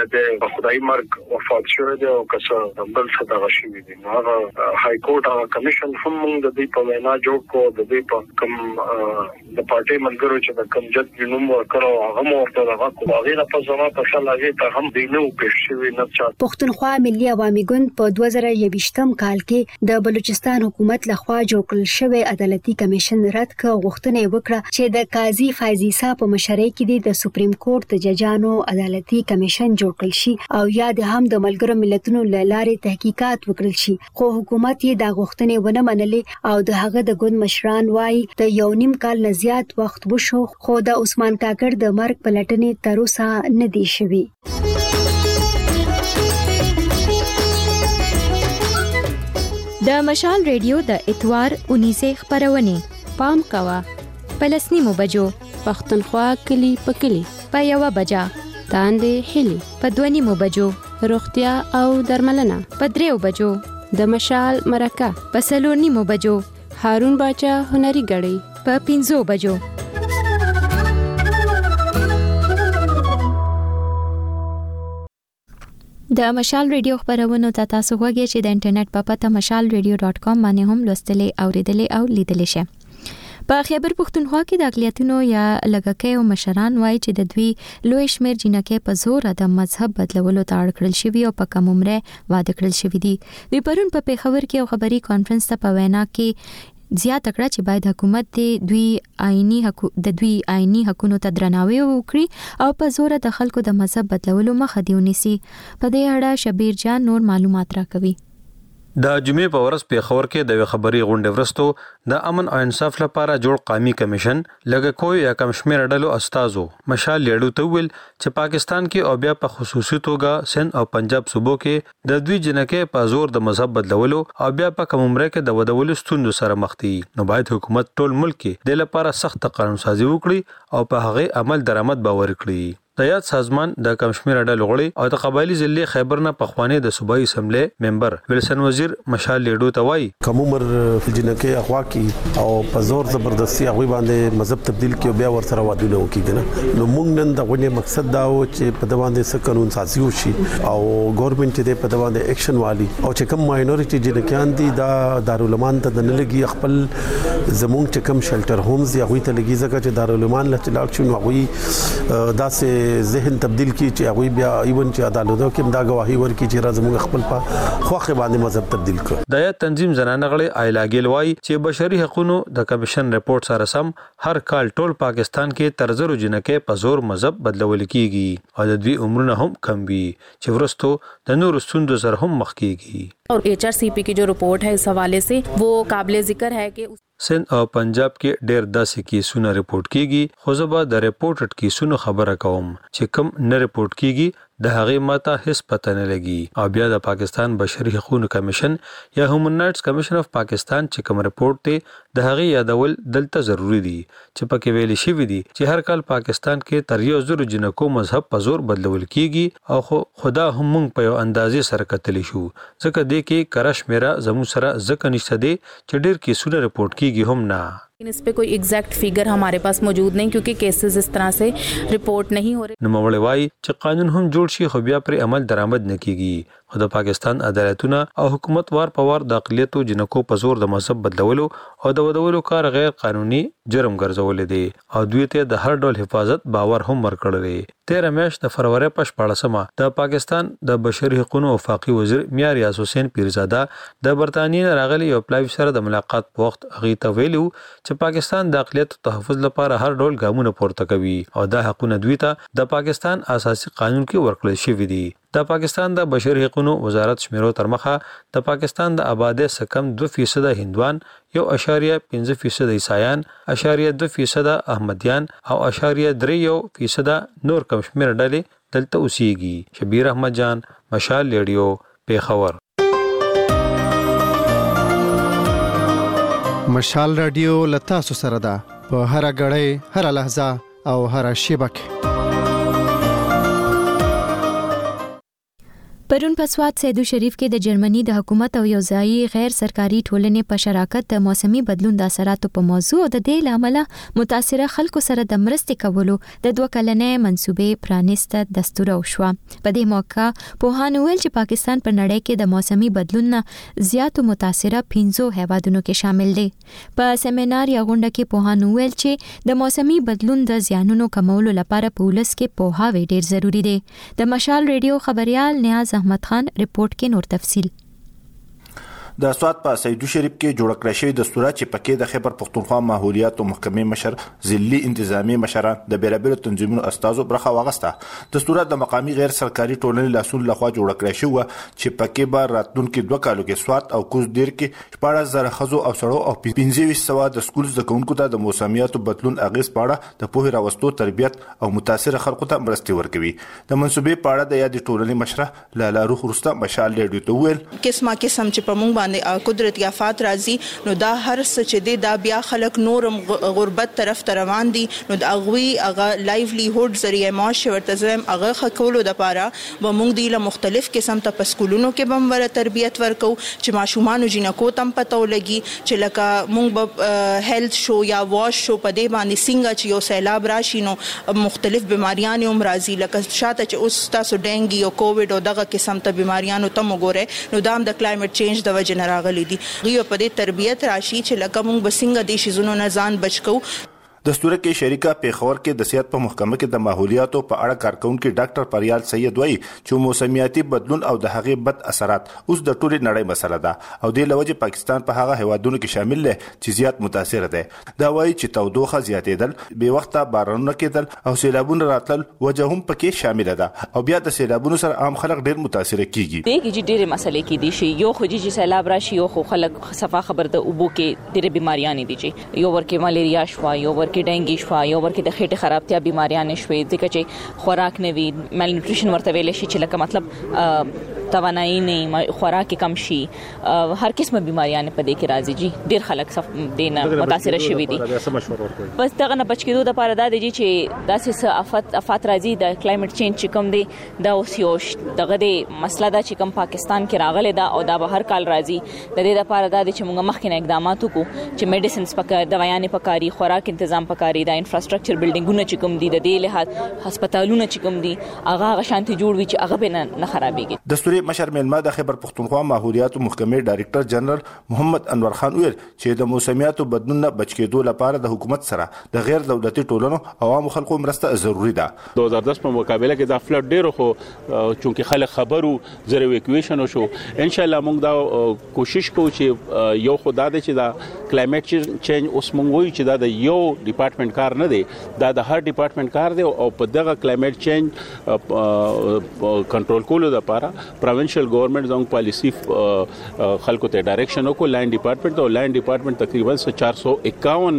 د خدای مرګ وفات شوی دی او کسه بل څه دغه شي دي. هغه های کورټ هغه کمیشن هم موږ د دې په وینا جوړ کو د دې په کوم د پارټي منګرو چې د کوم جد جنوم ورکړو هغه مو ورته دغه کو هغه په ځما په شلاغه ته هم دی نو پېښ شوی نه چا. پښتونخوا ملي عوامي ګوند په 2021 کال کې د بلوچستان حکومت لخوا جوړ کړل شوی عدالتي کمیشن رد کړ. غوښتنه وکړه چې د قاضي فایزي صاحب په مشرۍ کې د سپریم کورټ د ججانو عدالتي کمیشن جوړ کړل شي او یا د هم د ملګرو ملتونو لارې تحقیقات وکړل شي. خو حکومت یې دا غوښتنې ونه منلې او د هغه د ګوند مشران وايي د 1.5 کال نه زیات وخت وشو خو د عثمان کاکړ د مرګ پلټنې تر اوسه نه دي شوي. د مشال ریډیو د اتوار 19 خبرونه پام کوا پلسنی مو بجو پښتونخوا کلی پکلی په یو بجا تاندې هلی په 2 مو بجو روغتیا او درملنه په 3 بجو د مشال مرکه په 4 مو بجو هارون باچا هنري غړي په 5 بجو. د مشال ریډیو خبرونه ته تاسو وګورئ چې د انټرنیټ په پته mashalradio.com باندې هم لوستلې او ریډلې او لیدلې شئ. په خیبر پښتونخوا کې د اقلیتونو یا لږکیو مشران وایي چې د دوی لوی شمېر جنکې په زور د مذهب بدلولو ته اړ کړل شوي او په کم عمره واده کړل شوي دي. دوی پرون په پیښور کې یو خبري کانفرنس ته په وینا کې زیات کړه چې باید حکومت د دوی آئینی حقوقو ته درناوی وکړي او په زور د خلکو د مذهب بدلولو مخه دی ونیسي. په دې اړه شبیر جان نور معلومات راکوي. د جمعې په ورځ پیښور کې د خبري غونډې ورستو د امن او انصاف لپاره جوړ قومي کمیشن لږکیو یا کم شمېر ډلو استادو مشال لیډو ته ویل چې پاکستان کې او بیا په خصوصي توګه سند او پنجاب صوبو کې د دوی جنکې په زور د مذهب بدلولو او بیا په کم عمره کې د ودولو ستوندو سره مخ دي. نو باید حکومت ټول ملک کې د لپاره سخت قانون سازي وکړي او په هغه عمل درآمد باور کړي. د یاد سازمان د کمشمیر ډلو غړي او د قبایلی ضلع خیبر نه پخوانی د صوبایي اسمبلی ممبر ویلسن وزیر مشال لیډو ته وایي کوم عمر جنکه اخوا کی او په زور زبردستی هغه باندې مذهب تبديل کی او بیا ور سره وادونه وکیږي نه. نو موږ نن د غونډې مقصد دا و چې په دواندې څه قانون سازي وشي او ګورنمنت دې په دواندې اکشن والی او چې کوم ماینورټي جنکیان دي دا دارالمان ته نه لګي خپل زمونږ چې کوم شلټر هومز یا غوي ته لګي ځکه چې دارالمان لته لاړ شو نو غوي داسې ذهن تبديل کی چې هغه بیا ایون چې عدالتو کې دا گواهی ورکړي چې راځم خپل په خوخه باندې مذهب تبديل کړ. د یا تنظیم زنانه غړي ایلاګل وای چې بشري حقوقو د کمیشن ریپورت سره سم هر کال ټول پاکستان کې ترزرو جنکه په زور مذهب بدلول کیږي او د دوی عمرونه هم کم وي چې ورستو د نور ستوندو سره هم مخ کیږي. और HRCP की जो रिपोर्ट है इस हवाले से वो काबिल जिक्र है कि سند او پنجاب کې ډېر داسې کیسونه ریپورت کیږي خو زه به د ریپورټډ کیسونو خبره کوم چې کوم نه ریپورت کیږي د هغه ماته هیڅ پته نه لګي او بیا د پاکستان بشري حقوقو کمیشن یا هیومن رائټس کمیشن اف پاکستان چې کوم ریپورت دی د هغه یادول دلته ضروری دي چې پکې ویل شوی دي چې هر کال پاکستان کې تر 1,000 جنکو مذهب په زور بدلول کیږي او خدا هم موږ په یو اندازې سره کتلی شو ځکه دې کې کرش میرا زمو سره ځکه نشته دي چې ډېر کیسونه ریپورت کیږي هم نه. इस पे कोई एग्जैक्ट फिगर हमारे पास मौजूद नहीं क्योंकि केसेस इस तरह से रिपोर्ट नहीं हो रहे. نوموړی وایي چې قانون هم جوړ شي خو بیا پر عمل درآمد نه کیږي. خو د پاکستان عدالتونه او حکومت وار په وار د اقلیتو جنکو په زور د مذهب بدلولو او د ودولو کار غیر قانوني جرم ګرځول دي او دوی ته د هر ډول حفاظت باور هم ورکړل دي. 13 میاشت د فروری په 14مه د پاکستان د بشري حقوقو وفاقي وزیر میار یاس حسین پیرزاده د برتانیې راغلي یو پلایو سره د ملاقات په وخت هغه ته ویلو چې پاکستان د اقلیتو تحفظ لپاره هر ډول ګامونه پورته کوي او دا حقونه دوی ته د پاکستان اساسي قانون کې ورکړل شوی دي. د پاکستان د بشري حقوقو وزارت شمیرو تر مخه د پاکستان د آبادی سکم 2% هندوان 1.5% عیسایان 0.2% احمدیان او 0.3% نور کم شمیر ډلې دلته اوسېږي. شبیر احمد جان مشال ریډیو پیښور. مشال رادیو لتا سره ده په هر غړې هر لحظه او هر شیبه کې. پرون په سوات سیدو شریف کې د جرمني د حکومت او یو ځایي غیر سرکاري ټولنې په شراکت د موسمي بدلون د اثراتو په موضوع او د دې لامل متاثره خلکو سره د مرستې کولو د 2 کلنې منصوبې پرانیسته دستور وشو. په دې موقع پوهان ویل چې پاکستان په نړۍ کې د موسمي بدلون نه زیاتو متاثره 15 هیوادونو کې شامل دي. په سیمینار یا غونډه کې پوهان ویل چې د موسمي بدلون د زیانونو کمولو لپاره په ولس کې پوهاوی ډیر ضروری دی. د مشال ریډیو خبريال نیاز احمد خان رپورت کې نور تفصیل. د سوات په سیدو شریف کې جوړ کړی شوی دستور چې پکې د خیبر پختونخوا ماحولیات او محکمې مشر ضلعي انتظامی مشران د بیلابیلو تنظیمونو استازو برخه واغسته. دستور د مقامی غیر سرکاري ټولنې لاسون لخوا جوړ کړی شو چې پکې به راتلونکو 2 کالو کې سوات او کوز دیر کې 14,000 خزو او سړو او 2500 د سکول زدهکونکو ته د موسمیاتو بدلون اغیز پاړه د پوهې راوستو تربیت او متاثر خلکو ته مرستې ورکوي. د منصوبې پاړه د یادې ټولنې مشره لاله روح رستا مشال ریډیو ته ویل قسمه چې په موږ باندې قدرتي آفات راځي نو دا هر څه چې دی دا بیا خلک نورم غربت طرف ته روان دي نو د اغوي هغه لایولیهود ذریعہ معاش ورته زم هغه خکولو د پاره و موږ دی له مختلف قسم ته په سکولونو کې بم ور تربیت ورکو چې ماشومان جنکو تم پته ولګي چې لکه موږ به هیلث شو یا واش شو په دې باندې څنګه چې یو سیلاب راشي نو مختلف بیماریاں هم راځي لکه شاته چې اوس تاسو ډینګي او کووډ او دغه قسم ته بیماریاں تم وګوره نو دا هم د کلایمټ چینج د وجه نه راغلي دي. غیو په دې تربیت راشي چې لکه موږ بسنګ د شیزونو نه ځان بچو. دستور کې شریکه پیښور کې د صحت په محکمه کې د ماحولیاتو په اړه کارکونکو ډاکټر پریال سید وایي چې موسمیاتي بدلون او د هغې بد اثرات اوس د ټولې نړۍ مسله ده او د لوجه پاکستان په هغه هیوادونو کې شامل دي چې زیات متاثر دي. دا وایي چې تودوخه زیاتېدل، بې وخته بارانونه کېدل او سیلابونه راتل وجه هم پکې شامل ده او بیا د سیلابونو سره عام خلک ډیر متاثر کیږي. دغه ډېرې مسلې کې دي چې یو خو چې سیلاب راشي یو خو خلک صفه خبر د اوبو کې ډېرې بیماریاں دي چې یو ورکه ملیریا شوا یو ورکه ډینګي شوا یو ورکه د خېټې خرابتیا بیماریاں شوي ځکه چې خوراک نه وي مال نیوټریشن ورته ویل شي چې لکه مطلب توانایي نه خوراک کم شي هر قسمه بیماریاں په دې کې راځي جی ډیر خلک دینه متاثر شوي دي. بس دغه نه بچ کېدو د پاره د دې چې داسې افات راځي د کلایمټ چینج چې کوم دی دا اوس یو دغه د مسله دا چې کوم پاکستان کې راغله دا او دا به هر کال راځي د دې لپاره د چې موږ مخکې اقدامات وکړو چې میډیسنز پکې دوايانې پکاري خوراک تنظیم پکاري دا انفراستراکچر بلډینګونه چې کوم دي د دې له هسپتالونه چې کوم دي هغه شانتي جوړ وي چې هغه به نه خرابېږي. دستوري مشر ملما د خیبر پختونخوا ماحولیات محکمې ډایریکټر جنرال محمد انور خان ویل چې د موسمیاتو بدلون نه بچ کېدو لپاره د حکومت سره د غیر دولتي ټولنو عوامو خلکو مرسته ضروری ده. 2010 په مقابله کې د فلډ ډیرو خو چونکه خلک خبرو زره ایکویشن شو ان شاء الله موږ دا کوشش کوو چې یو خدای دې چې دا کلایمټ چینج اوس موږ وایو چې دا د یو ډپارټمنټ کار نه دی دا د هر ډپارټمنټ کار دی او په دغه کلایمټ چینج کنټرول کولو لپاره پروینشل گورنمنٹ زنګ پالیسی خلکو ته ډایریکشن او لینډ ډپارټمنټ او لینډ ډپارټمنټ تقریبا 451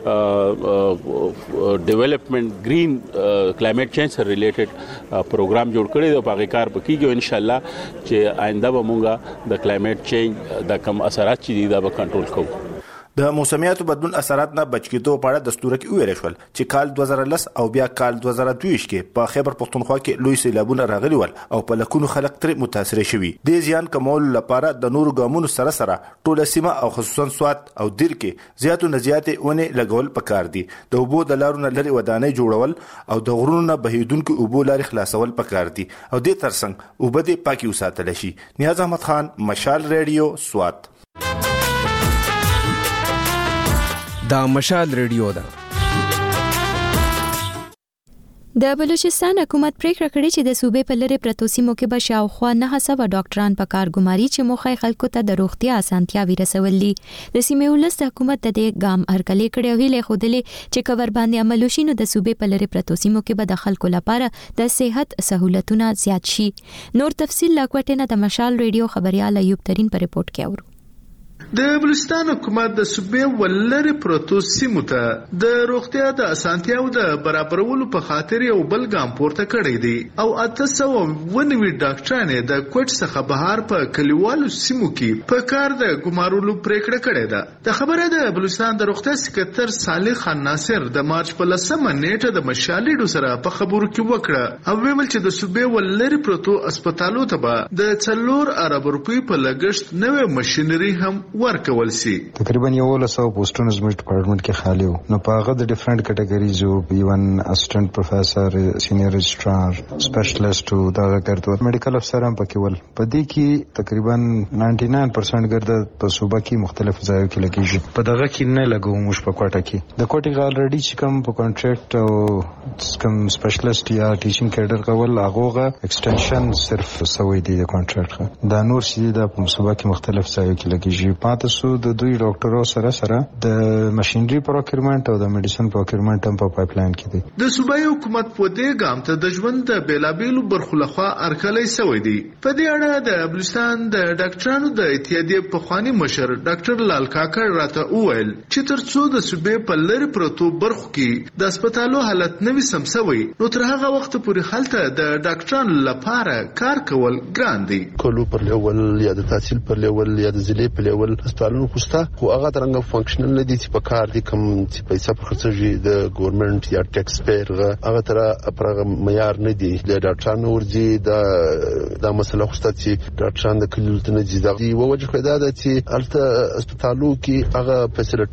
ډیولپمنٹ گرین کلایمټ چینج سره ریلیټډ پروګرام جوړ کړی دی په هغه کار پکېږي ان شاء الله چې آینده به مونږه د کلایمټ چینج د کم اثرات چې دي دا به کنټرول کوو. د موسمیاتو بدلون اثرات نه بچ کېدو په اړه دستور کې ویل شول چې کال 2010 او بیا کال 2022 کې په خیبر پختونخوا کې لوی سیلابونه راغلي ول او په لکونو خلک تر متاثر شوي. د زیان کمول لپاره د نورو ګامونو سره سره ټوله سیمه او خصوصا سوات او دیر کې زیاتو نه زیاتې ونه لګول پکار دي. د اوبو د لارو نه لري ودانۍ جوړول او د غرونو نه بهیدونکو اوبو لارې خلاصول پکار دي او د ترڅنګ اوبه دې پاکي وساتل شي. نیاز احمد خان مشال ریډیو سوات. دا مشال ریډیو ده. د بلوچستان حکومت پریکړه کړې چې د صوبې په لری پرتو سیمو کې به شاوخوا 900 ډاکټران په کارګماري چې موخه خلکو ته د روغتیا اسانتیا ورسول دي. د سیمې ولست حکومت د دې ګام هرکلې کړې او هیله خودلې چې کور باندې عمل وشي نو د صوبې په لری پرتو سیمو کې به د خلکو لپاره د صحت سہولتونه زیات شي. نور تفصیل لاکوټه نه د مشال ریډیو خبريال ایوب ترين په ریپورت کې اورو. د بلوچستان حکومت د صوبې ولر پروتو سیمو ته د روغتیا د اسانتیاو د برابرولو په خاطر یو بل ګام پورته کړی دی او 890 ډاکټرانې د کوټ څخه بهر په کلیوالو سیمو کې په کار د ګمارولو پریکړه کړې ده. د خبره د بلوچستان د روغتیا سکرټر صالح خان ناصر د مارچ په 10 نیټه د مشالېډو سره په خبرو کې وکړه او ویل چې د صوبې ولر پروتو هسپتالو ته به د 4 ارب روپۍ په لګښت نوې ماشينري هم ورکول شي. تقریبا 100 پوسټونه زموږ ډپارټمنټ کې خالی وو. نو په هغه د ډیفرنٹ کټګوریز او ایون اسسټنټ پروفیسور، سینیئر رجسټرار، سپیشلیسټ او دا کارته میډیکل افسر هم پکې ول. په دې کې تقریبا 99% ګرځد په صوبه کې مختلف ځایو کې لګیږي. په دغه کې نه لګو موږ په کوټه کې د کوټې غالډي چې کوم په کانټریکټ او کوم سپیشلیسټ یا ټیچینګ کیډر کول هغه ایکسټنشن صرف سوي دي د کانټریکټ دا نور چې د صوبه کې مختلف ځایو کې لګیږي. پاتې سو د دوی ډاکټرو سره د ماشينري پروکیورمنت او د میډیسن پروکیورمنت هم په پایپلاین کې دي. د صوبایي حکومت په دې ګام ته د ژوند د بیلابیلو برخو لخوا ارکلې سوي دي. په دې اړه د بلوچستان د ډاکټرانو د اتحادیې پخوانی مشر ډاکټر لال کاکړ راته وویل چې ترڅو د صوبې په لری پروتو برخو کې د هسپتالو حالت نوي سمسوي نو تر هغه وخت پورې هلته د ډاکټرانو لپاره کار کول ګران دي. کولو پر لیول یا د تحصیل پر لیول یا د ضلع پر لیول هسپتالونو خوستا خو هغه ترنګ فنکشنل نه دي چې په کار دي کوم چې پیسې په خرڅږي د ګورنمنت یا ټیکس پیر هغه تر پرغه معیار نه دي. د ډاکټرانو ورځي دا مسله خوستا چې ډاکټران د کلیو ته نه دي دا وجه پیدا ده چې هلته هسپتالو کې هغه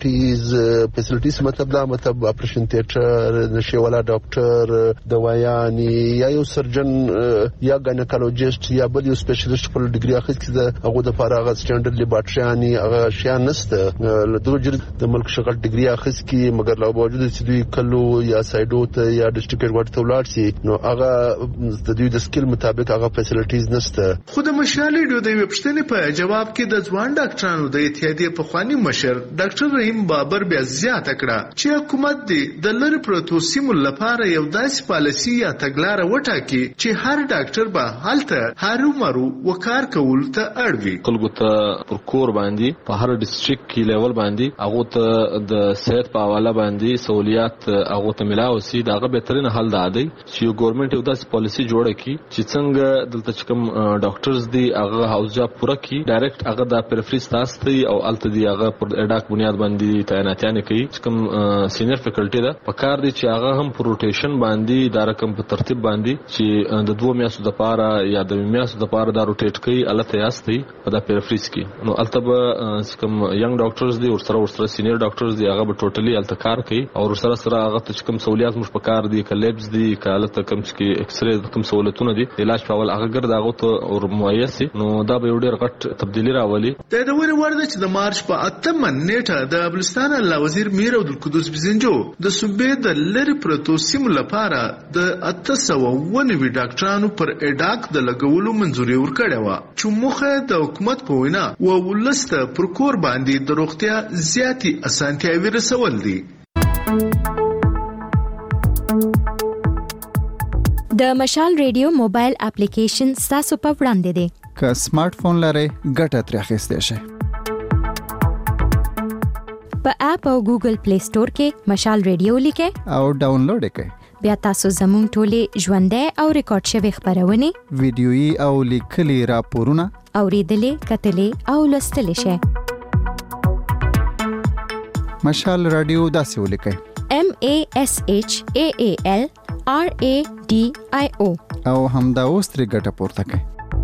فیسیلیټیز مطلب اپریشن تھیټر، نشي والا ډاکټر، دوايانې یا یو سرجن یا ګاینیکولوژیست یا بل یو سپیشلیست په ډیګري اخیستل د هغه د لپاره هغه سټانډرډ لیبارټریانی هغه شیان نشته. له دوجر د ملک شغل ډیګري اخیست کی مګر له باوجود چې دوی کلو یا سایډو ته یا ډیسټریکټ ورډ ته ولاړ شي نو هغه د دوی د سکیل مطابق هغه فیسیلیټیز نشته. خو د مشالې د وپښتنې په جواب کې د ځوان ډاکټرانو د اتحادیې په خواني مشر ډاکټر رحیم بابر بیا زیاته کړه چې حکومت دې د لری پروتو سیمو لپاره یو داسې پالیسي یا تګلاره وټاکي چې هر ډاکټر به هلته هرومرو وکړ کول ته اړوي. خلکو ته پر کور باندې په هر ډیسټریکټ کې لیول باندې هغه ته د صحت په حواله باندې سہولیات هغه ته ملاوي سي. داغه بهترین حل دا دی چې ګورنمنت یو داسې پالیسي جوړه کړي چې څنګه دلته کوم ډاکټرز دی هغه هاوس جاب پوره کړي ډایرکټ هغه د پریفریز تاسو ته او الته دی هغه پر اډاک بنیاد باندې تعیناتیان کوي. کوم سینیئر فیکلټی دا په کار دي چې هغه هم پر روټیشن باندې دا رقم په ترتیب باندې چې د 2 میاشتو د پاره یا د میاشتو د پاره دا روټیټ کوي الته یاستي په دا پریفریز کې نو الته به کوم ینګ ډاکټرز دي او سره سینیئر ډاکټرز دي هغه به ټوټلی الته کار کوي او سره هغه ته کوم سہولیات مش په کار دي کلیبز دي کالته کوم چې ایکس ری کوم سہولتونه دي علاج په اول هغه ګرځي هغه ته او مؤیسي نو دا به ډیر غټ تبدیلی راولي. د دوی ورده چې د مارچ په 8 نیټه د بلوچستان الله وزیر میر عبدالقدوس بزنجو د صوبې د لری پروتو سیمو لپاره د 890 ډاکټرانو پر اډاک د لګولو منځوري ورکړې و چې مخه د حکومت په وینا و ولسته پر کور باندې د روغتیا زیاتی اسانتیاوي رسول دي. د مشال ریډیو موبایل اپلیکیشن تاسو په وړاندې دی. که سمارټ فون لرئ ګټه ترې اخیستئ شئ. په اپ او ګوګل پلی سٹور کې مشال ریډیو لیکئ او ډاونلوډ کړئ. بیا تاسو زموږ ټولې ژوندۍ او ریکارډ شوی خبرونه ویډیويي او لیکلي راپورونه اوریدلې کتلې او لوستلې شئ. مشال رادیو داسې ولیکئ MASHAALRADIO او همدا اوس ترې ګټه پورته کړئ.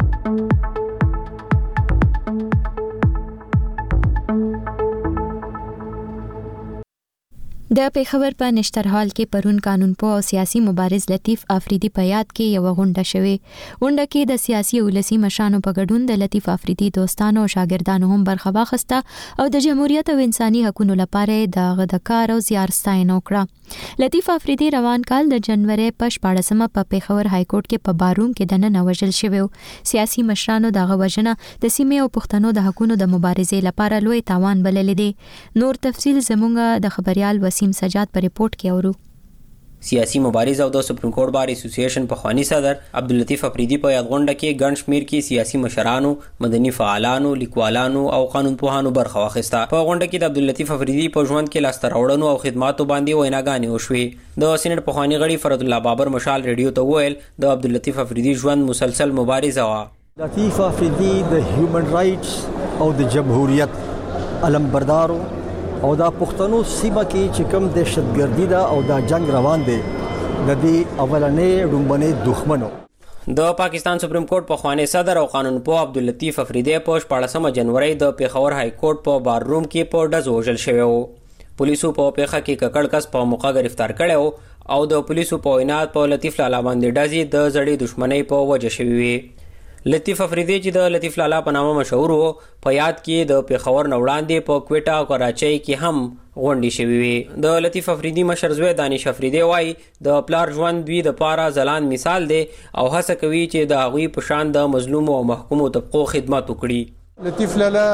د پیښور په نشترحال کې پرون قانون پوه او سیاسي مبارز لطیف افریدي په یاد کې یو غونډه شوې. غونډه کې د سیاسي او ولسی مشرانو په ګډون د لطیف افریدي دوستانو او شاګردانو هم برخه واخیسته او د جمهوریت او انساني حقوقو لپاره د کار او زیار ستاینه وکړه. لطیف افریدي روان کال د جنوري په 14مه په پیښور های کورټ کې په باروم کې دننه وژل شوی. سیاسي مشرانو دغه وژنه د سیمې او پښتنو د حقوقو د مبارزې لپاره لوی تاوان بللی دی. نور تفصیل زموږ د خبريال وسیم سجاد په ریپورت کې اورو. سیاسي مبارز او د سپریم کورټ بار اسوسییشن پخوانی صدر عبداللطیف افریدي په یادغونډه کې ګڼ شمیر کې سیاسي مشرانو، مدني فعالانو، لیکوالانو او قانونپوهانو برخه واخیسته. په غونډه کې د عبداللطیف افریدي په ژوند کې لاسته راوړنو او خدماتو باندې ویناګانې وشوې. د سینټ پخوانی غړي فرد الله بابر مشال ریډیو ته وویل د عبداللطیف افریدي ژوند مسلسل مبارزه وه. لطیف افریدي د هیومن رایټس او د جمهوریت علمبردارو او دا پښتنو سیمه کې چې کوم دهشتګردي ده او دا جنگ روان دی د دې اولنې ډومبنې دښمنو. د پاکستان سپریم کورټ پخوانی صدر او قانونپوه عبداللطیف افریدي په 14 جنوري د پیښور های کورټ په بار روم کې په ډزو وژل شوی و. پولیسو په پیښه کې ککړ کس په موقع گرفتار کړی او د پولیسو په وینا په لطیف لالا باندې ډزې د زړې دښمنۍ په وجه شوې وي. لطیف افریدي چې د لطیف لالا په نامه مشهور و، په یاد کې د پیښور نه وړاندې په کویټه او کراچۍ کې هم غونډې شوې وي. د لطیف افریدي مشر زوی دانش افریدي وایي د پلار ژوند دوی د پاره ځلان مثال دی او هڅه کوي چې د هغوی په شان د مظلومو او محکومو طبقو خدمت وکړي. لطیف لالا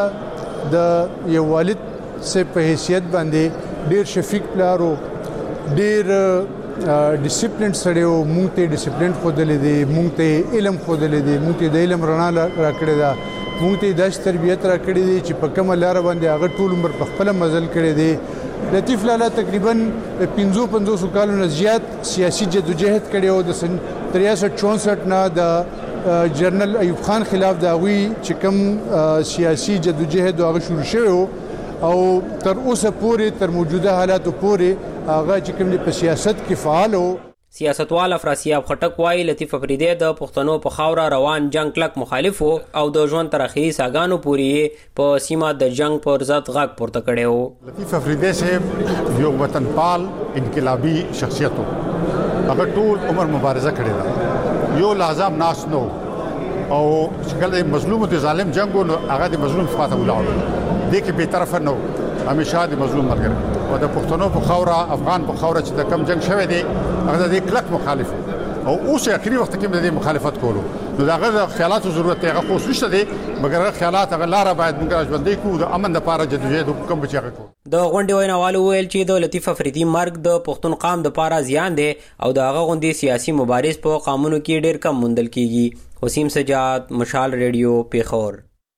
د یو والد سه په حیثیت باندې ډیر شفیق پلار او ډیر ډیسپلین سره او مونږ ته ډیسپلین خودلې دي، مونږ ته علم خودلې دي، مونږ ته د علم رڼا راکړې ده، مونږ ته د تربیت راکړې دي چې په کومه لار باندې هغه ټول عمر په خپل مزل کړی دی. لطیف لالا تقریبا 55 کالونو زیات سیاسي جدوجہد کړی او د 63-64 نه د جنرال ایوب خان خلاف د هغوی چې کوم سیاسي جدوجہد هغه شروع شوی او تر اوسه پورې تر موجوده حالاتو پورې هغه چې کوم په سیاست کې فعال و. سیاستوال افراسیاب خټک وایي لطیف افریدي د پښتنو په خاوره روان جنگ کلک مخالف و او د ژوند تر اخري ساګانو پورې په سیمه د جنگ پر ضد غږ پورته کړی و. لطیف افریدي صاحب یو وطنپال انقلابي شخصیت و. هغه ټول عمر مبارزه کړې ده، یو لازم ناس نو او کله مظلوم او ظالم جنگ نو هغه د مظلوم خواته ولاړ دي کې به طرف نو همیشه د مظلوم مرګ او د پښتنو په خاوره افغان په خاوره چې د کم جنگ شوی دی هغه د کلک مخالف او اوس اخري وخت کې د مخالفت کولو نو دغه خیالاتو ضرورت هغه خو نشته دی، مګر خیالات هغه لاره باید موږ ژوندۍ کوو د امن لپاره جدوجہد کوم چې هغه کوو. د غونډې ویناوالو ویل چې د لطیف افریدي مرګ د پښتون قام د پاره زیان دی او د هغه غوندي سیاسي مبارز په قانونو کې ډیر کم موندل کیږي. وسیم سجاد، مشال ریډیو، پیښور.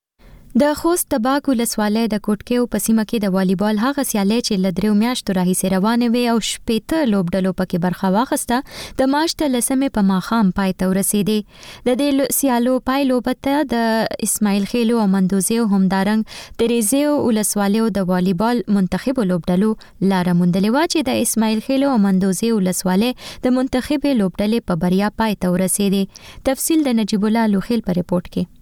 د خوست تباک ولسوالۍ د کوټکیو په سیمه کې د والیبال هغه سیالۍ چې له 3 میاشتو راهیسې روانې وې او 15 لوبډلو پکې برخه واخیسته د مارچ 13 په ماښام پای ته ورسېدې. د دې سیالو پای لوبه ته د اسماعیل خیلو او مندوزي او همدارنګ تریزیو ولسوالیو د والیبال منتخب لوبډلو لار موندلې و چې د اسماعیل خیلو او مندوزي ولسوالۍ د منتخب لوبډلې په بریا پای ته ورسېدې. تفصیل د نجیب الله لوخیل په ریپورت کې.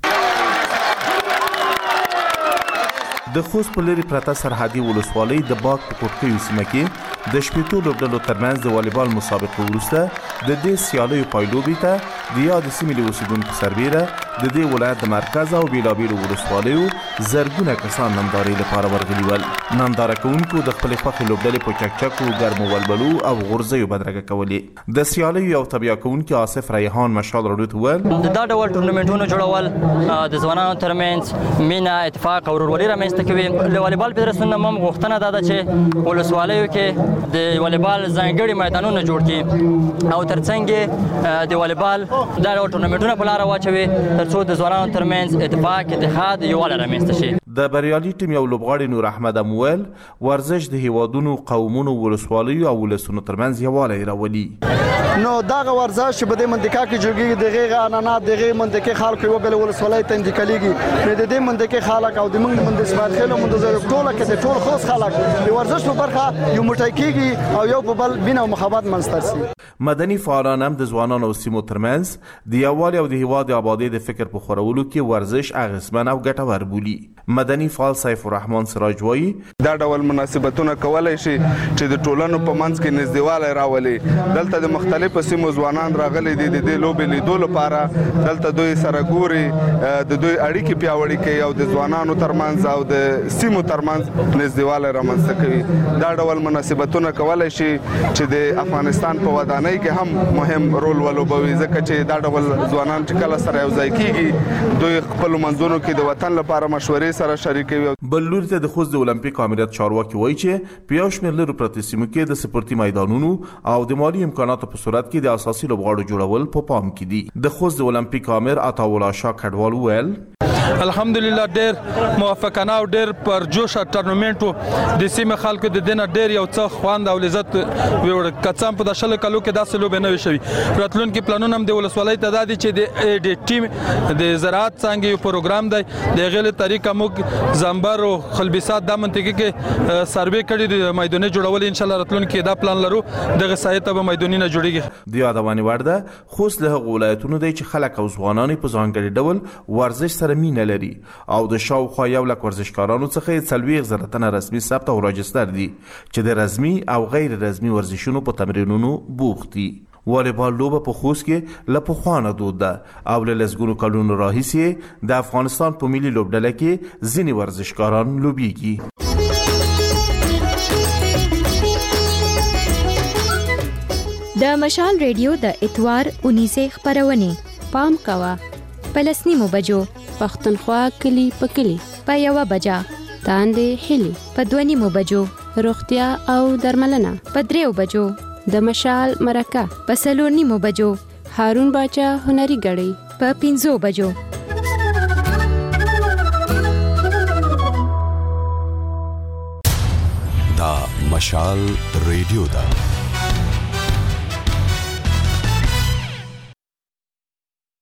د خوست په لري پرته سرحدي ولسوالۍ د باغ په کوټکیو سیمه کې د شپېتو لوبډلو ترمنځ د والیبال مسابقې وروسته د دې سیالیو پایلوبې ته د یاد سیمې له اوسېدونکو سربیره د دې ولایت د مرکز او بیلابیلو ولسوالیو زرګونه کسان نندارې لپاره ورغلي ول. ننداره کوونکو د خپلې خوښې لوبډلې په چکچکو، ګرمو ولبلو او غورځیو بدرګه کولې. د سیالیو یو تبیا کوونکي آصف ریحان مشال راډیو ته وویل دا ډول ټورنمنټونو جوړول د ځوانانو ترمنځ مینه، اتفاق او ورورولي رامنځته کوي. د والیبال فدراسیون نه هم غوښتنه دا ده چې ولسوالیو کې د والیبال ځانګړي میدانونه جوړ کړي او ترڅنګ د والیبال دا ډول ټورنمنټونه په لاره واچوي ترڅو د ځوانانو ترمنځ اتفاق، اتحاد، یووالی رامنځته شي. د بریالي ټیم یو لوبغاړي نور احمد مویل ورزش د هیوادونو، قومونو، ولسوالیو او ولسونو ترمنځ یووالی راولي. نو دغه ورزش چې په دې منطقه کې جوړیږي دغه عنعنات دغه منطقې خلک یو بل ولسوالۍ ته انتقالیږي نو د دې منطقې خلک او د موږ د اسماعیل خیل او د ټوله کې د ټول خوست خلک د ورزش په برخه یو موټی کیږي او یو په بل بین او محبت منځته شي. مدني فعالان هم د ځوانانو او سیمو ترمنځ د یووالي او د هیواد آبادۍ د فکر په خورولو کې ورزش اغیزمن او ګټور بولي. مدني فعال سیف الرحمن سراج وایي دا ډول مناسبتونه کولای شي چې د ټولنو په منځ کې نږدېوالی راولي. دلته د مختلفو سیمو ځوانان راغلي دي د دې لوبې لیدو لپاره. دلته دوی سره ګوري، د دوی اړیکې پیاوړې کوي او د ځوانانو ترمنځ او د سیمو ترمنځ نږدېوالی رامنځته کوي. دا ډول مناسبتونه کولای شي چې د افغانستان په ودانۍ کې هم مهم رول ولوبوي، ځکه چې دا ډول ځوانان چې کله سره یو ځای کیږي دوی خپلو منځونو کې د وطن لپاره مشورې سره سره شریکوي. بل لوري ته د خوست د اولمپیک امریت چارواکي وایي چې په یو شمېر لرو پرتې سیمو کې د سپورتي میدانونو او د مالی امکاناتو په صورت کې د اساسي لوبغاړو جوړول په پام کې دي. د خوست د اولمپیک امیر عطاالله شاه کډوال وویل الحمدلله ډېر موافقانه او ډېر پرجوشه ټورنمنټ د سیمه خلکو د دینه ډېر یو څه خوند او لذت وړ کڅام په داخله کلو کې داسې لوبې نه وي شوي. راتلونکي پلانونه هم د ولسوالۍ ته دادي چې د ټیم د زراعت څنګه یو پروګرام دی د غل طریقه موږ زمبر او خلبسات د منطقه کې سروې کړي د میداني جوړول ان شاء الله راتلونکي دا پلان لرو دغه سایت به میداني نه جوړیږي. د یادوانی ورده خوست له ولایتونو دی چې خلک او ځوانان په ځانګړي ډول ورزش سره مینه لري او د شاوخوا یو لک ورزشکارانو څخه 40 تنه رسمي ثبت او راجستر دي چې د رسمي او غیر رسمي ورزشونو په تمرینونو بوخت دي. والیبال لوبه په خوست کې له پخوانه دود ده او له لسګونو کلونو راهیسې د افغانستان په ملي لوبډله کې ځینې ورزشکاران لوبیږي. د مشال ریډیو د اتوار 19 خبرونه پام کوا پلسنیمو بجو پښتونخوا کلی په کلی په 1 بجا تاندې هلي په 2 بجو روغتیا او درملنه په 3 بجو د مشال مرکه په 4 بجو هارون باچا هنري غړي په 5 بجو. دا مشال ریډیو دا